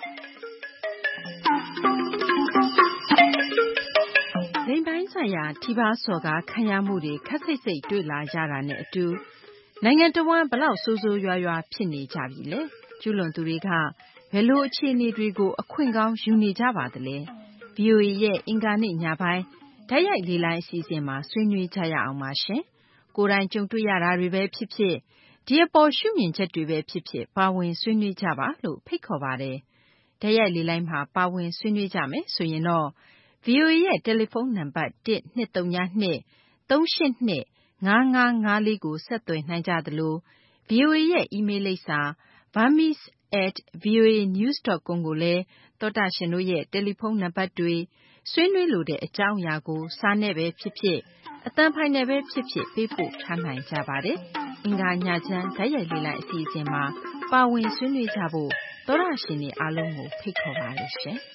။လိမ်ပိုင်းဆိုင်ရာထိပါစော်ကားခံရမှုတွေခက်စိတ်စိတ်တွေ့လာကြတာနဲ့အတူနိုင်ငံတော်ဝန်ဘလောက်ဆိုးဆိုးရွားရွားဖြစ်နေကြပြီလဲ။ကျူးလွန်သူတွေကဘယ်လိုအခြေအနေတွေကိုအခွင့်ကောင်းယူနေကြပါသလဲ။ V O A ရဲ့အင်္ဂါနေ့ညပိုင်းဓာတ်ရိုက်လေလိုင်းအစီအစဉ်မှာဆွေးနွေးကြရအောင်ပါရှင်။ကိုယ်တိုင်ကြုံတွေ့ရတာတွေပဲဖြစ်ဖြစ်ဒီအပေါ်ရှုမြင်ချက်တွေပဲဖြစ်ဖြစ်ပါဝင်ဆွေးနွေးကြပါလို့ဖိတ်ခေါ်ပါတယ်။ဓာတ်ရိုက်လေလိုင်းမှာပါဝင်ဆွေးနွေးကြမယ်ဆိုရင်တော့ V O A ရဲ့တယ်လီဖုန်းနံပါတ်one two zero two three eight two five five five ကိုဆက်သွယ်နိုင်ကြသလို V O A ရဲ့အီးမေးလ်လိပ်စာ burmese at voa news dot com ကိုလည်းသောတာရှင်တို့ရဲ့တယ်လီဖုန်းနံပါတ်တွေဆွေးနွေးလိုတဲ့အကြောင်းအရာကိုစာနဲ့ပဲဖြစ်ဖြစ်အသံဖိုင်နဲ့ပဲဖြစ်ဖြစ်ပေးပို့ထားနိုင်ကြပါတယ်။အင်္ဂါညချမ်းဓာတ်ရိုက်လေလိုက်အစီအစဉ်မှာပါဝင်ဆွေးနွေးကြဖို့သောတာရှင်တွေအားလုံးကိုဖိတ်ခေါ်ပါတယ်ရှင်။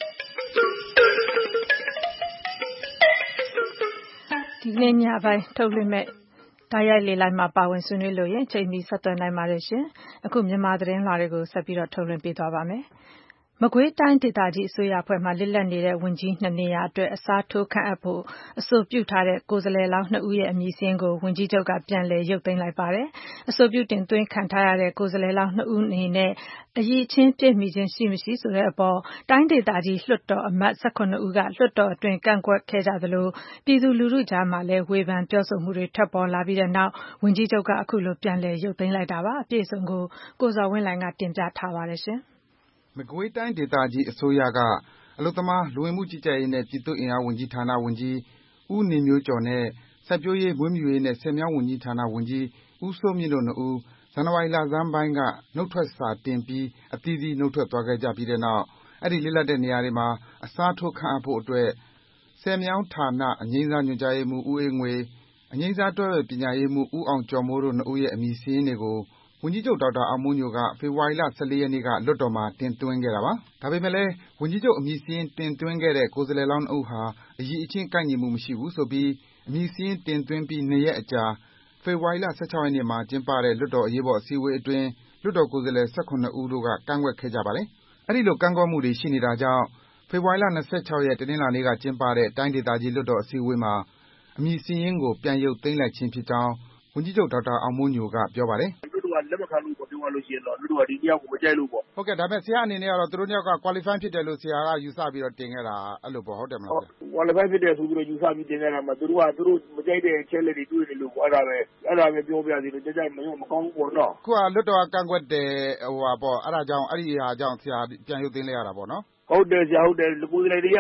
ဒီနေ့ညပိုင်းထုတ်လွှင့်မဲ့ဓာတ်ရိုက်လေလိုက်မှာပါဝင်ဆွေးနွေးလို့ရင်ချိန်ပြီးဆက်သွယ်နိုင်ပါတယ်ရှင်။အခုမြန်မာသတင်းလွှာတွေကိုဆက်ပြီးတော့ထုတ်လွှင့်ပေးသွားပါမယ်။မကွေးတိုင်းဒေသကြီးအစိုးရအဖွဲ့မှလစ်လက်နေတဲ့ဝန်ကြီးနှစ်နေရာအတွက်အစားထိုးခန့်အပ်ဖို့အဆိုပြုထားတဲ့ကိုယ်စားလှယ်လောင်းနှစ်ဦးရဲ့အမည်စာရင်းကိုဝန်ကြီးချုပ်ကပြန်လည်ရုပ်သိမ်းလိုက်ပါတယ်။အဆိုပြုတင်သွင်းခံထားရတဲ့ကိုယ်စားလှယ်လောင်းနှစ်ဦးအနေနဲ့အရည်အချင်းပြည့်မီခြင်းရှိမရှိဆိုတဲ့အပေါ်တိုင်းဒေသကြီးလွှတ်တော်အမတ်one sevenဦးကလွှတ်တော်အတွင်းကန့်ကွက်ခဲ့ကြသလိုပြည်သူလူထုကြားမှာလည်းဝေဖန်ပြောဆိုမှုတွေထွက်ပေါ်လာပြီးတဲ့နောက်ဝန်ကြီးချုပ်ကအခုလိုပြန်လည်ရုပ်သိမ်းလိုက်တာပါ။အပြည့်အစုံကိုကိုဇော်ဝင်းလှိုင်ကတင်ပြထားပါတယ်ရှင်။မကွေးတိုင်းဒေသကြီးအစိုးရကအလုပ်သမားလူဝင်မှုကြီးကြပ်ရေးနဲ့ပြည်သူ့အင်အားဝန်ကြီးဌာနဝန်ကြီးဦးနေမျိုးကျော်နဲ့စိုက်ပျိုးရေးမွေးမြူရေးနဲ့ဆည်မြောင်းဝန်ကြီးဌာနဝန်ကြီးဦးစိုးမြင့်တို့နှစ်ဦးဇန်နဝါရီလဆန်းပိုင်းကနုတ်ထွက်စာတင်ပြီးအသီးသီးနုတ်ထွက်သွားခဲ့ကြပြီးတဲ့နောက်အဲဒီလစ်လပ်တဲ့နေရာတွေမှာအစားထိုးခန့်အပ်ဖို့အတွက်ဆည်မြောင်းဌာနအငြိမ်းစားညွှန်ကြားရေးမှူးဦးအေးငွေအငြိမ်းစားတွဲဘက်ပညာရေးမှူးဦးအောင်ကျော်မိုးတို့နှစ်ဦးရဲ့အမည်စာရင်းတွေကိုဝန်ကြီးချုပ်ဒေါက်တာအောင်မိုးညိုကဖေဖော်ဝါရီလone fourရက်နေ့ကလွှတ်တော်မှာတင်သွင်းခဲ့တာပါ။ဒါပေမဲ့လည်းဝန်ကြီးချုပ်အမည်စာရင်းတင်သွင်းခဲ့တဲ့ကိုယ်စားလှယ်လောင်းနှစ်ဦးဟာအရည်အချင်းကိုက်ညီမှုမရှိဘူးဆိုပြီးအမည်စာရင်းတင်သွင်းပြီးနှစ်ရက်အကြာဖေဖော်ဝါရီလone sixရက်နေ့မှာကျင်းပတဲ့လွှတ်တော်အရေးပေါ်အစည်းအဝေးအတွင်းလွှတ်တော်ကိုယ်စားလှယ်one sevenဦးတို့ကကန့်ကွက်ခဲ့ကြပါတယ်။အဲဒီလိုကန့်ကွက်မှုတွေရှိနေတာကြောင့်ဖေဖော်ဝါရီလtwo sixရက်တနင်္လာနေ့ကကျင်းပတဲ့တိုင်းဒေသကြီးလွှတ်တော်အစည်းအဝေးမှာအမည်စာရင်းကိုပြန်ရုပ်သိမ်းလိုက်ခြင်းဖြစ်ကြောင်းဝန်ကြီးချုပ်ဒေါက်တာအောင်မိုးညိုကပြောပါတယ်။လွှတ်တော်ကလက်မခံလို့ပေါ့ပြောရလို့ရှိရင်တော့လွှတ်တော်ကဒီနှစ်ယောက်ကိုမကြိုက်လို့ပေါ့။ဟုတ်ကဲ့ဒါပေမဲ့ဆရာအနေနဲ့ကတော့သူတို့နှစ်ယောက်က qualify ဖြစ်တယ်လို့ဆရာကယူဆပြီးတော့တင်ခဲ့တာအဲ့လိုပေါ့ဟုတ်တယ်မလားဆရာ။ qualify ဖြစ်တယ်ဆိုပြီးတော့ယူဆပြီးတင်ခဲ့တာမှာသူတို့ကသူတို့မကြိုက်တဲ့အချက်လက်တွေတွေ့နေလို့အဲ့ဒါပဲအဲ့ဒါပဲပြောပြစီလို့ကြကြမမကောင်းဘူးပေါ့နော်။ခုကလွှတ်တော်ကကန့်ကွက်တယ်ဟိုပါပေါ့အဲ့ဒါကြောင့်အဲ့ဒီဟာကြောင့်ဆရာပြန်ရုပ်သိမ်းလိုက်ရတာပေါ့နော်။ဟုတ်တယ်ဆရာဟုတ်တယ်ကိုယ်စားလှယ်တွေက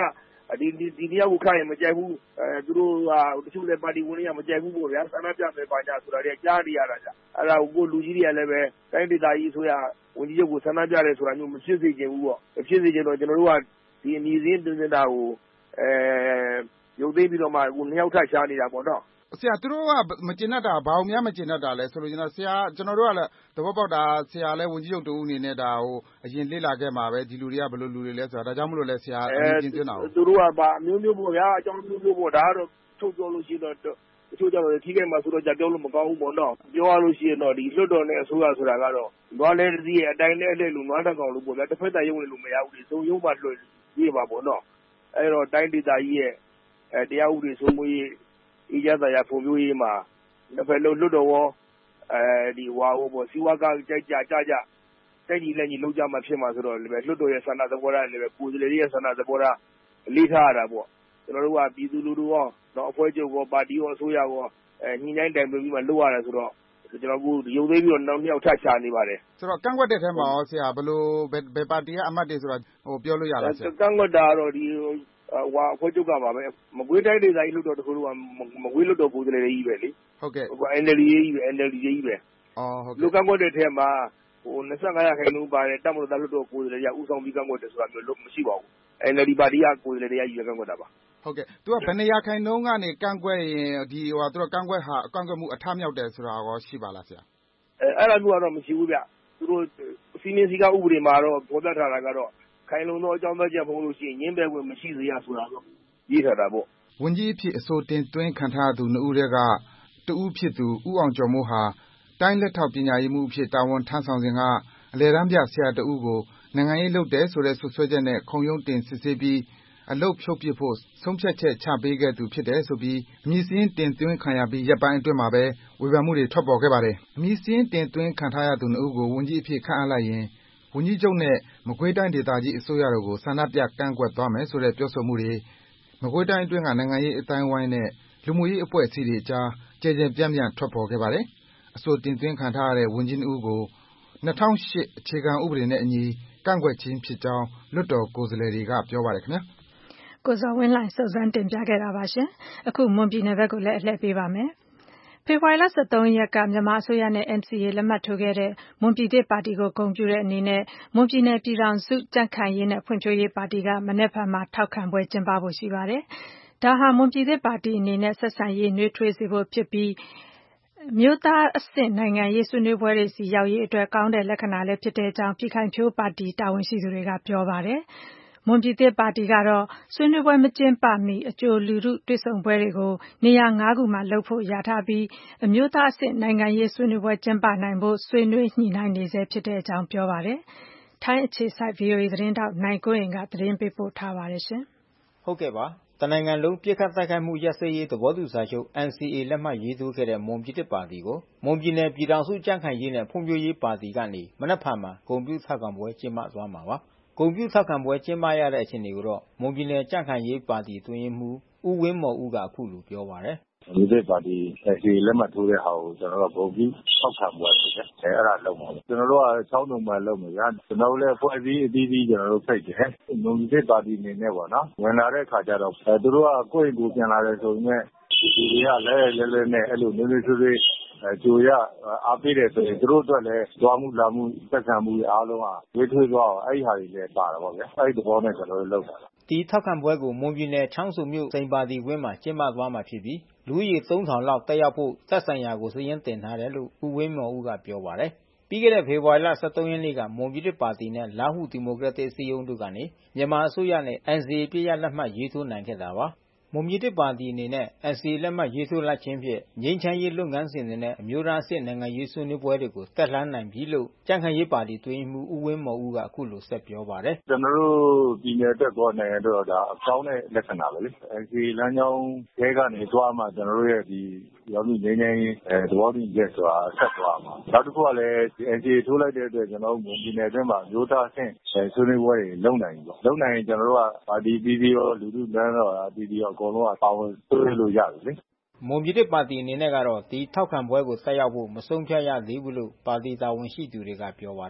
ဒီဒီဒီတယောက်ကိုခန့်ရင်မကြိုက်ဘူးအဲသူတို့ဟာတချို့လည်းပါတီဝင်တွေကမကြိုက်ဘူးပေါ့ဗျာဆန္ဒပြမယ်ပါကြဆိုတာတွေကြားနေရတာကြာအဲ့ဒါကိုလူကြီးတွေကလည်းပဲတိုင်းဒေသကြီးဆိုရဝန်ကြီးချုပ်ကိုဆန္ဒပြတယ်ဆိုတာမျိုးမဖြစ်စေချင်ဘူးပေါ့မဖြစ်စေချင်တော့ကျွန်တော်တို့ကဒီအမည်စင်းတင်နေတာကိုအဲရုပ်သိမ်းပြီးတော့မှကိုနှစ်ယောက်ထပ်ရှားနေတာပေါ့နော်ဆရာသူတို့ကမကျင်တတ်တာဘာလို့များမကျင်တတ်တာလဲဆိုလို့ကျွန်တော်ဆရာကျွန်တော်တို့ကလည်းသဘောပေါက်တာဆရာလည်းဝန်ကြီးချုပ်တူဦးအနေနဲ့ဒါဟိုအရင်လေ့လာခဲ့မှာပဲဒီလူတွေကဘယ်လိုလူတွေလဲဆိုတာဒါကြောင့်မလို့လဲဆရာအရင်ကျင်သွင်းတာဟုတ်သူတို့ကပါအမျိုးမျိုးပေါ့ဗျာအကြောင်းမျိုးမျိုးပေါ့ဒါကတော့ထုတ်ပြောလို့ရှိတော့တချို့ကြောင့်လည်းထိခိုက်မှာဆိုတော့ကြပြောလို့မကောင်းဘူးပေါ့နော်ပြောရလို့ရှိရင်တော့ဒီလွတ်တော်နဲ့အစိုးရဆိုတာကတော့နွားလဲတည်းရဲ့အတိုင်းနဲ့အလဲလို့နွားတကောင်လို့ပေါ့ဗျာတစ်ဖက်တည်းရုံနဲ့လို့မရဘူးလေသုံးရုံမှလွှတ်ရေးပါပေါ့နော်အဲ့တော့တိုင်းဒေသကြီးရဲ့အဲတရားဥပဒေစိုးမိုးရေးအေဂျသာရဖွံ့ဖြိုးရေးမှာတစ်ဖက်လုံးလွတ်တော်ရောအဲဒီဝါဟိုပေါ့စီဝါကကြကြကြကြတိုက်ကြီးလက်ကြီးလုံးကြမှာဖြစ်မှာဆိုတော့လည်းလွတ်တော်ရဲ့ဆန္ဒသဘောထားလည်းပဲကိုယ်စားလှယ်ရဲ့ဆန္ဒသဘောထားအလေးထားရတာပေါ့ကျွန်တော်တို့ကပြည်သူလူထုရောတော့အဖွဲ့ချုပ်ရောပါတီရောအစိုးရရောအဲညှိနှိုင်းတိုင်ပင်ပြီးမှလုပ်ရတယ်ဆိုတော့ကျွန်တော်ကရုပ်သေးပြီးတော့နောက်နှစ်ယောက်ထပ်ချနေပါတယ်ဆိုတော့ကန့်ကွက်တဲ့ထဲမှာရောဆရာဘယ်လိုဘယ်ပါတီကအမတ်တွေဆိုတာဟိုပြောလို့ရလားဆရာကန့်ကွက်တာတော့ဒီဟိုအဖွဲ့ချုပ်ကပါပဲမကွေးတိုင်းဒေသကြီးလွတ်တော်တခုလုံးကမကွေးလွတ်တော်ကိုယ်စားလှယ်ကြီးပဲလေဟုတ်ကဲ့ဟို N L D ကြီးပဲ N L D ကြီးပဲအော်ဟုတ်ကဲ့လူကန့်ကွက်တဲ့ထဲမှာဟို၂၅ရာခိုင်နှုန်းပါတယ်တပ်မတော်သားလွတ်တော်ကိုယ်စားလှယ်ကြီးဥဆောင်ပြီးကန့်ကွက်တယ်ဆိုတာမျိုးလို့မရှိပါဘူး N L D ပါတီကကိုယ်စားလှယ်တွေကကြီးပဲကန့်ကွက်တာပါဟုတ်ကဲ့သူကဘယ်နေရာခိုင်နှုန်းကနေကန့်ကွက်ရင်ဒီဟိုသူတို့ကန့်ကွက်ဟာကန့်ကွက်မှုအထမြောက်တယ်ဆိုတာရောရှိပါလားဆရာအဲအဲ့လိုမျိုးကတော့မရှိဘူးဗျသူတို့စီမင်းစည်းကဥပဒေမှာတော့ပေါ်ပြထားတာကတော့ခိုင်လုံသောအကြောင်းသားချက်ပုံလို့ရှိရင်ညင်းပယ်ဝင်မရှိစေရဆိုတာတော့ရေးထားတာပေါ့ဝန်ကြီးအဖြစ်အဆိုတင်သွင်းခံထားသူနှစ်ဦးတည်းကတဦးဖြစ်သူဦးအောင်ကျော်မိုးဟာတိုင်းလက်ထောက်ပညာရေးမှူးအဖြစ်တာဝန်ထမ်းဆောင်စဉ်ကအလဲတန်းပြဆရာတဦးကိုနိုင်ငံရေးလုပ်တယ်ဆိုတဲ့ဆွဆွဲချက်နဲ့ခုံရုံးတင်စစ်ဆေးပြီးအလုတ်ဖြုတ်ပစ်ဖို့ဆုံးဖြတ်ချက်ချပေးခဲ့သူဖြစ်တယ်ဆိုပြီးအမည်စင်းတင်သွင်းခံရပြီးရပ်ပိုင်းအတွင်းမှာပဲဝေဖန်မှုတွေထွက်ပေါ်ခဲ့ပါတယ်။အမည်စင်းတင်သွင်းခံထားရသူနှစ်ဦးကိုဝန်ကြီးအဖြစ်ခန့်အပ်လိုက်ရင်ဝန်ကြီးချုပ်နဲ့မကွေးတိုင်းဒေသကြီးအစိုးရတို့ကိုဆန္ဒပြကန့်ကွက်သွားမယ်ဆိုတဲ့ပြောဆိုမှုတွေမကွေးတိုင်းအတွင်းကနိုင်ငံရေးအတိုင်းဝိုင်းနဲ့လူမှုရေးအဖွဲ့အစည်းတွေကြားကြဲကြဲပြန့်ပြန့်ထွက်ပေါ်ခဲ့ပါတယ်။အဆိုတင်သွင်းခံထားရတဲ့ဝန်ကြီးနှစ်ဦးကို၂၀၀၈အခြေခံဥပဒေနဲ့အညီကန့်ကွက်ခြင်းဖြစ်ကြောင်းလွှတ်တော်ကိုယ်စားလှယ်တွေကပြောပါတယ်ခင်ဗျာ။ကိုဇော်ဝင်းလှိုင်စုံစမ်းတင်ပြခဲ့တာပါရှင်။အခုမွန်ပြည်နယ်ဘက်ကိုလည်းအလှည့်ပေးပါမယ်။ဖေဖော်ဝါရီလ၁၃ရက်ကမြန်မာအစိုးရနဲ့ N C A လက်မှတ်ထိုးခဲ့တဲ့မွန်ပြည်သစ်ပါတီကိုဂုဏ်ပြုတဲ့အနေနဲ့မွန်ပြည်နယ်ပြည်ထောင်စုကြံ့ခိုင်ရေးနဲ့ဖွံ့ဖြိုးရေးပါတီကမနက်ဖြန်မှာထောက်ခံပွဲကျင်းပဖို့ရှိပါတယ်။ဒါဟာမွန်ပြည်သစ်ပါတီအနေနဲ့ဆက်ဆံရေးနှွေးထွေးစေဖို့ဖြစ်ပြီးမြို့သားအဆင့်နိုင်ငံရေးဆွေးနွေးပွဲတွေစီရောက်ရေးအတွက်ကောင်းတဲ့လက္ခဏာလည်းဖြစ်တဲ့အကြောင်းပြည်ခိုင်ဖြိုးပါတီတာဝန်ရှိသူတွေကပြောပါတယ်။မွန်ပြည်သစ်ပါတီကတော့ဆွေးနွေးပွဲမကျင်းပမီအကြိုလူထုတွေ့ဆုံပွဲတွေကိုနေရာ၅ခုမှာလုပ်ဖို့ရာထားပြီးအမျိုးသားအဆင့်နိုင်ငံရေးဆွေးနွေးပွဲကျင်းပနိုင်ဖို့ဆွေးနွေးညှိနှိုင်းနေဆဲဖြစ်တဲ့အကြောင်းပြောပါတယ်။ထိုင်းအခြေစိုက် V O A သတင်းထောက်နိုင်ကွန်းအိန်ကသတင်းပေးပို့ထားပါတယ်ရှင်။ဟုတ်ကဲ့ပါတနိုင်ငံလုံးပြစ်ခတ်တိုက်ခိုက်မှုရပ်စဲရေးသဘောတူစာချုပ် N C A လက်မှတ်ရေးထိုးခဲ့တဲ့မွန်ပြည်သစ်ပါတီကိုမွန်ပြည်နယ်ပြည်ထောင်စုကြံ့ခိုင်ရေးနဲ့ဖွံ့ဖြိုးရေးပါတီကနေမနက်ဖြန်မှာဂုဏ်ပြုထောက်ခံပွဲကျင်းပသွားမှာပါ။ဂုဏ်ပြုထောက်ခံပွဲကျင်းပရတဲ့အခြေအနေကိုတော့မွန်ပြည်နယ်ကြံ့ခိုင်ရေးပါတီအတွင်းရေးမှူးဦးဝင်းမော်ဦးကအခုလိုပြောပါတယ်။ဒီတဲ့ပါတီ N C A လက်မှတ်ထိုးတဲ့ဟာကိုကျွန်တော်တို့ဂုဏ်ပြုထောက်ခံပွဲဖြစ်တယ်။အဲအဲ့ဒါလုပ်မှာ။ကျွန်တော်တို့က၆နှစ်မှလုပ်မှာဗျာ။ကျွန်တော်တို့လည်းဖွဲ့စည်းအသီးသီးကျွန်တော်တို့ဖိတ်တယ်။မွန်ပြည်သစ်ပါတီအနေနဲ့ပေါ့နော်။ဝင်လာတဲ့ခါကျတော့အဲသူတို့ကကိုယ့်ကိုပြန်လာတယ်ဆိုရင်ဒီတွေကလည်းလဲလဲနဲ့အဲ့လိုနည်းနည်းထွေးထွေးအဲကြိုရအားပေးတယ်ဆိုရင်သူတို့အတွက်လည်းကြွားမှုလာမှုသက်ခံမှုအားလုံးဟာဝေးထွေးသွားအောင်အဲ့ဒီဟာတွေလည်းပါတာပေါ့ဗျာအဲ့ဒီသဘောနဲ့ကျွန်တော်တို့လုပ်တာဒီထောက်ခံပွဲကိုမွန်ပြည်နယ်ချောင်းစုမြို့စိန်ပါတီဝင်းမှာကျင်းပသွားမှာဖြစ်ပြီးလူဦးရေသုံးထောင်လောက်တက်ရောက်ဖို့သက်ဆိုင်ရာကိုစည်ရင်းတင်ထားတယ်လို့ဦးဝင်းမော်ဦးကပြောပါတယ်ပြီးခဲ့တဲ့ဖေဖော်ဝါရီလ၁၃ရက်နေ့ကမွန်ပြည်သစ်ပါတီနဲ့လားဟုဒီမိုကရက်တစ်အစည်းအရုံးတို့ကနေမြန်မာအစိုးရနဲ့ N C A ပြည့်ရလက်မှတ်ရေးထိုးနိုင်ခဲ့တာပါမွန်ပြည်သစ်ပါတီအနေနဲ့ N C A လက်မှတ်ရေးထိုးလိုက်ခြင်းဖြင့်ငြိမ်းချမ်းရေးလုပ်ငန်းစဉ်တွေနဲ့အမျိုးသားအဆင့်နိုင်ငံရေးဆွေးနွေးပွဲတွေကိုတက်လှမ်းနိုင်ပြီလို့ကြံ့ခိုင်ရေးပါတီတွင်မှုဦးဝင်းမော်ဦးကအခုလိုဆက်ပြောပါတယ်ကျွန်တော်တို့ပြည်နယ်တက်သွားနိုင်ငံတော့ဒါအကောင်းတဲ့လက္ခဏာပဲလေ N C A လမ်းကြောင်းထဲကနေသွားမှကျွန်တော်တို့ရဲ့ဒီရောမှုငြိမ်းချမ်းရေးအဲသဘောတူညီချက်ဆိုတာဆက်သွားမှာနောက်တစ်ခုကလည်း N C A ထိုးလိုက်တဲ့အတွက်ကျွန်တော်တို့ပြည်နယ်အတွင်းမှာမျိုးသားအဆင့်ဆွေးနွေးပွဲတွေလုပ်နိုင်ပြီပေါ့လုပ်နိုင်ရင်ကျွန်တော်တို့ကပါတီပြည်ပြီးတော့လူထုလမ်းတော့ပြည်ပြီးတော့အကုန်လုံးကပါဝင်ဆွေးနွေးလို့ရတယ်လေမွန်ပြည်သစ်ပါတီအနေနဲ့ကတော့ဒီထောက်ခံပွဲကိုတက်ရောက်ဖို့မဆုံးဖြတ်ရသေးဘူးလို့ပါတီတာဝန်ရှိသူတွေကပြောပါတယ်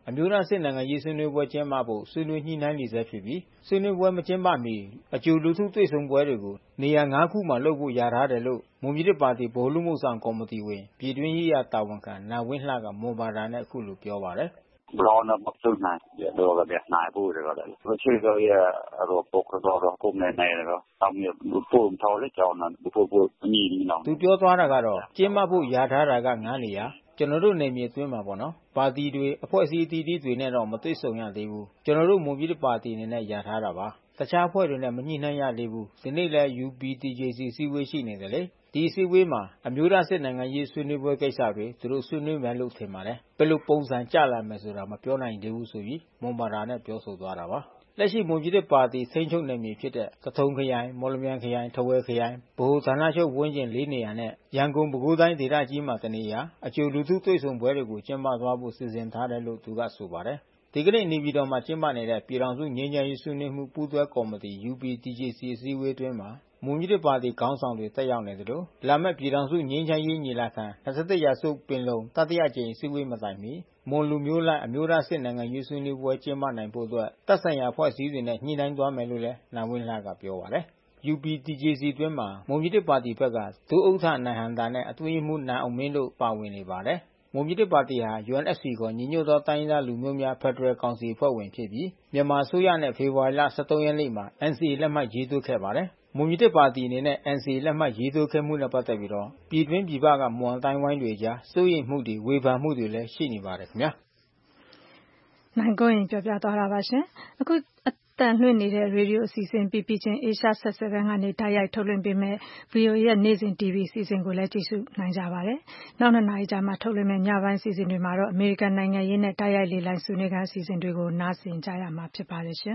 အမျိုးသားစစ်နိုင်ငံရေးဆွေးနွေးပွဲကျင်းပဖို့ဆွေးနွေးညှိနှိုင်းနေဆဲဖြစ်ပြီးဆွေးနွေးပွဲမကျင်းပမီအကြိုလူထုတွေ့ဆုံပွဲတွေကိုနေရာငါးခုမှာလုပ်ဖို့လျာထားတယ်လို့မွန်ပြည်သစ်ပါတီဗဟိုလူမှုဆောင်ကော်မတီဝင်ပြည်တွင်းရေးရာတာဝန်ခံနိုင်ဝင်းလှကမွန်ဘာသာနဲ့အခုလိုပြောပါတယ် bro na maksud na ya do ga be na bu de ga de ko chi ga ya ro po ko do ro ko ne ne ro tam ye po thao le chaw na po po ni ni na သူပြောသွားတာကတော့ကျင်းပဖို့ယာထားတာကငန်းနေရကျွန်တော်တို့နေမြေအတွင်းမှာပေါ့နော်ပါတီတွေအဖွဲ့အစည်းတီးတီးတွေနဲ့တော့မတွေ့ဆုံရသေးဘူးကျွန်တော်တို့မွန်ပြည်သစ်ပါတီအနေနဲ့ယာထားတာပါတခြားအဖွဲ့တွေနဲ့မညှိနှိုင်းရသေးဘူးဒီနေ့လဲ U P T J C စီဝေးရှိနေတယ်လေဒီစီဝေးမှာအမျိုးသားစစ်နိုင်ငံရေးဆွေးနွေးပွဲကိစ္စတွေသူတို့ဆွေးနွေးမယ်လို့ထင်ပါတယ်ဘယ်လိုပုံစံကြလာမယ်ဆိုတာမပြောနိုင်သေးဘူးဆိုပြီးမွန်ဘာသာနဲ့ပြောဆိုသွားတာပါလက်ရှိမွန်ပြည်သစ်ပါတီထိန်းချုပ်နယ်မြေဖြစ်တဲ့ကထုံခရိုင်မော်လမြိုင်ခရိုင်ထဝယ်ခရိုင်ဗဟိုဌာနချုပ်ဝန်းကျင်လေးနေရာနဲ့ရန်ကုန်ပဲခူးတိုင်းဒေသကြီးမှာတနေရာအကျိုးလူထုတွေ့ဆုံပွဲတွေကိုကျင်းပသွားဖို့စီစဉ်ထားတယ်လို့သူကဆိုပါတယ်ဒီကနေ့နေပြည်တော်မှာကျင်းပနေတဲ့ပြည်ထောင်စုငြိမ်းချမ်းရေးဆွေးနွေးမှုပူးတွဲကော်မတီ U P T J C အစည်းအဝေးတွင်မှာမွန်ပြည်သစ်ပါတီခေါင်းဆောင်တွေတက်ရောက်နေတယ်လို့လာမယ့်ပြည်ထောင်စုငြိမ်းချမ်းရေးညီလာခံ၂၁ရာစုပင်လုံတတိယကြိမ်အစည်းအဝေးမတိုင်မီမွန်လူမျိုးလိုက်အမျိုးသားစစ်နိုင်ငံရေးဆွေးနွေးပွဲကျင်းပနိုင်ဖို့အတွက်တပ်ဆိုင်ရာဖွဲ့စည်းတွေနဲ့ညှိနှိုင်းသွားမယ်လို့လည်းနိုင်ဝင်းလှကပြောပါတယ်။ U P T J C တွင်မှာမွန်ပြည်သစ်ပါတီဘက်ကဒုဥက္ကဋ္ဌနိုင်ဟံသာနဲ့အတွင်းရေးမှူးနိုင်အောင်မင်းတို့ပါဝင်နေပါတယ်။မွန်ပြည်သစ်ပါတီဟာ U N F C ခေါ်ညီညွတ်သောတိုင်းရင်းသားလူမျိုးများဖက်ဒရယ်ကောင်စီအဖွဲ့ဝင်ဖြစ်ပြီးမြန်မာအစိုးရနဲ့ဖေဖော်ဝါရီလ၁၃ရက်နေ့မှာ N C A လက်မှတ်ရေးထိုးခဲ့ပါတယ်။မွန်ပြည်သစ်ပါတီအနေနဲ့ N C A လက်မှတ်ရေးထိုးခဲ့မှုနဲ့ပတ်သက်ပြီးတော့ပြည်တွင်းပြည်ပကမွန်အတိုင်းဝိုင်းတွေကြားစိုးရိမ်မှုတွေဝေဖန်မှုတွေလည်းရှိနေပါတယ်ခင်ဗျာ။နိုင်ကွန်းရင်ပြောပြသွားတာပါရှင်။အခုအတန်လွှင့်နေတဲ့ရေဒီယိုအစီအစဉ်ပြီးပြီးချင်း Asia Set 7ကနေတိုက်ရိုက်ထုတ်လွှင့်ပေးမဲ့ V O A ရဲ့နေ့စဉ် T V အစီအစဉ်ကိုလည်းကြည့်ရှုနိုင်ကြပါတယ်။နောက်နှစ်နာရီကြာမှထုတ်လွှင့်မဲ့ညပိုင်းအစီအစဉ်တွေမှာတော့အမေရိကန်နိုင်ငံရေးနဲ့တိုက်ရိုက်လေ့လာဆွေးနွေးခန်းအစီအစဉ်တွေကိုနားဆင်ကြရမှာဖြစ်ပါတယ်ရှင်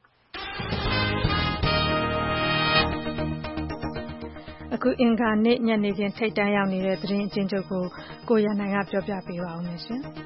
။အခုအင်္ဂါနေ့ညနေခင်းထိတ်တန့်ရောက်နေတဲ့သတင်းအချင်းချုပ်ကိုကိုရန်နိုင်ကပြောပြပေးပါဦးမယ်ရှင်။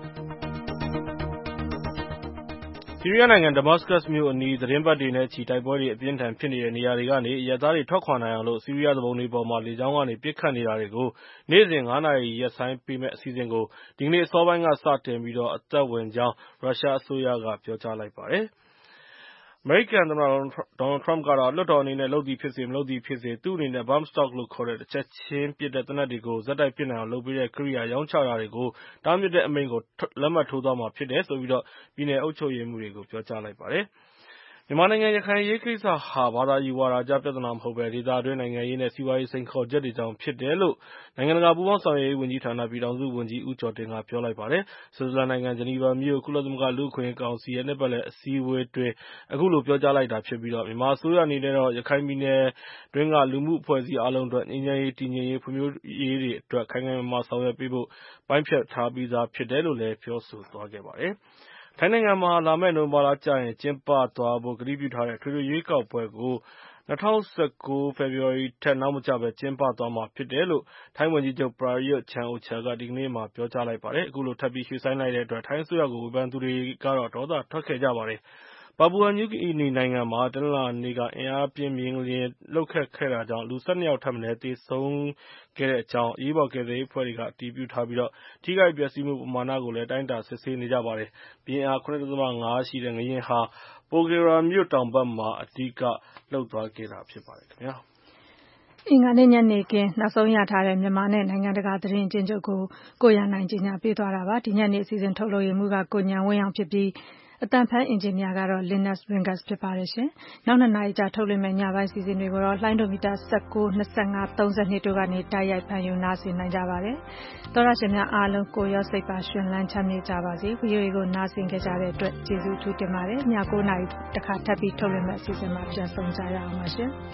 ဆီးရီးယားနိုင်ငံဒမတ်စကတ်မြို့အနီးသတင်းပတ်တွေနဲ့ချီတိုက်ပွဲတွေအပြင်းထန်ဖြစ်နေတဲ့နေရာတွေကနေအရပ်သားတွေထွက်ခွာနိုင်အောင်လို့ဆီးရီးယားသူပုန်တွေပေါ်မှာလေကြောင်းကနေပစ်ခတ်နေတာတွေကိုနေ့စဉ်ငါးနာရီရပ်ဆိုင်းပေးမယ့်အစီအစဉ်ကိုဒီကနေ့အစောပိုင်းကစတင်ပြီးတော့အသက်ဝင်ကြောင်းရုရှားအစိုးရကပြောကြားလိုက်ပါတယ်။အမေရိကန်သမ္မတဒေါ်နယ်ထရမ့်ကတော့လွှတ်တော်အနေနဲ့လုပ်သည်ဖြစ်စေမလုပ်သည်ဖြစ်စေသူ့အနေနဲ့ Bump Stock လို့ခေါ်တဲ့တစ်ချက်ချင်းပစ်တဲ့သေနတ်တွေကိုဆက်တိုက်ပစ်နိုင်အောင်လုပ်ပေးတဲ့ကိရိယာရောင်းချတာတွေကိုတားမြစ်တဲ့အမိန့်ကိုလက်မှတ်ထိုးသွားမှာဖြစ်တယ်လို့ပြည်နယ်အုပ်ချုပ်ရေးမှူးတွေကိုပြောကြားလိုက်ပါတယ်။မြန်မာနိုင်ငံရခိုင်အရေးကိစ္စဟာဘာသာရေးဝါဒကြားပြဿနာမဟုတ်ဘဲဒေသတွင်းနိုင်ငံရေးနဲ့စီးပွားရေးစိန်ခေါ်ချက်တွေကြောင့်ဖြစ်တယ်လို့နိုင်ငံတကာပူးပေါင်းဆောင်ရွက်ရေးဝန်ကြီးဌာနပြည်ထောင်စုဝန်ကြီးဦးကျော်တင်ကပြောလိုက်ပါတယ်။ဆွစ်ဇာလန်နိုင်ငံဂျနီဗာမြို့ကုလသမဂ္ဂလူ့အခွင့်အရေးကောင်စီရဲ့နှစ်ပတ်လည်အစည်းအဝေးအတွင်းအခုလိုပြောကြားလိုက်တာဖြစ်ပြီးမြန်မာအစိုးရအနေနဲ့ရခိုင်ပြည်နယ်တွင်းကလူမှုအဖွဲ့အစည်းအားလုံးအတွက်ငြိမ်းချမ်းရေးတည်ငြိမ်ရေးဖွံ့ဖြိုးရေးတွေအတွက်ခိုင်ခိုင်မာမာဆောင်ရွက်ပေးဖို့ပိုင်းဖြတ်ထားပြီးသားဖြစ်တယ်လို့လည်းပြောဆိုသွားခဲ့ပါတယ်။ထိုင်းနိုင်ငံမှာလာမယ့်နိုဝင်ဘာလကျရင်ကျင်းပသွားဖို့ကတိပြုထားတဲ့အထွေထွေရွေးကောက်ပွဲကို၂၀၁၉ဖေဖော်ဝါရီထက်နောက်မကျဘဲကျင်းပသွားမှာဖြစ်တယ်လို့ထိုင်းဝန်ကြီးချုပ်ပရာယွတ်ချန်အိုချာကဒီကနေ့မှာပြောကြားလိုက်ပါတယ်။အခုလိုထပ်ပြီးရွှေ့ဆိုင်းလိုက်တဲ့အတွက်ထိုင်းအစိုးရကိုဝေဖန်သူတွေကတော့ဒေါသထွက်ခဲ့ကြပါတယ်။ပါပူဝါနယူးဂီနီနိုင်ငံမှာတနင်္လာနေ့ကအင်အားပြင်းမြေငလျင်လှုပ်ခတ်ခဲ့တာကြောင့်လူ၁၂ယောက်ထက်မနည်းသေဆုံးခဲ့တဲ့အကြောင်းအရေးပေါ်ကယ်ဆယ်ရေးအဖွဲ့တွေကအတည်ပြုထားပြီးထိခိုက်ပျက်စီးမှုပမာဏကိုလည်းတိုင်းတာစစ်ဆေးနေကြပါတယ်။ပြင်းအား ၇.၅ ရှိတဲ့ငလျင်ဟာပိုဂေရာမြို့တောင်ဘက်မှာအဓိကလှုပ်သွားခဲ့တာဖြစ်ပါတယ်ခင်ဗျာ။အင်္ဂါနေ့ညနေခင်းနောက်ဆုံးရထားတဲ့မြန်မာနဲ့နိုင်ငံတကာသတင်းအကျဉ်းချုပ်ကိုကိုရန်နိုင်ကြီးညာပေးသွားတာပါ။ဒီညနေအစီအစဉ်ထုတ်လုပ်ရေးမှူးကကိုညံဝင်းအောင်ဖြစ်ပြီးအတန်ဖန်အင်ဂျင်နီယာကတော့ Linus Ringus ဖြစ်ပါတယ်ရှင်။နောက်နှစ်နာရီကြာထုတ်လွှင့်မယ့်ညပိုင်းစီစဉ်တွေကိုတော့လှိုင်းဒိုမီတာ၁၉ ၂၅ ၃၂တို့ကနေတိုက်ရိုက်ဖန်ယူနားဆင်နိုင်ကြပါတယ်။သောရရှင်များအားလုံးကိုရောစိတ်ပါရှင်လန်းချမ်းမြေ့ကြပါစေ။ V O A ကိုနားဆင်ကြတဲ့အတွက်ကျေးဇူးအထူးတင်ပါတယ်။ည၉နာရီတခါထပ်ပြီးထုတ်လွှင့်မယ့်အစီအစဉ်မှာပြန်ဆုံကြရအောင်ပါရှင်။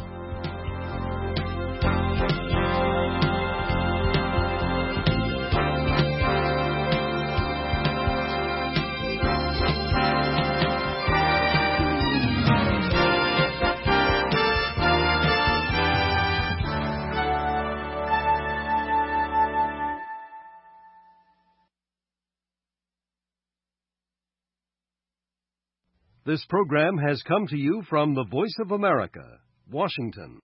This program has come to you from the Voice of America, Washington.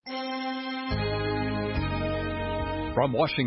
From Washington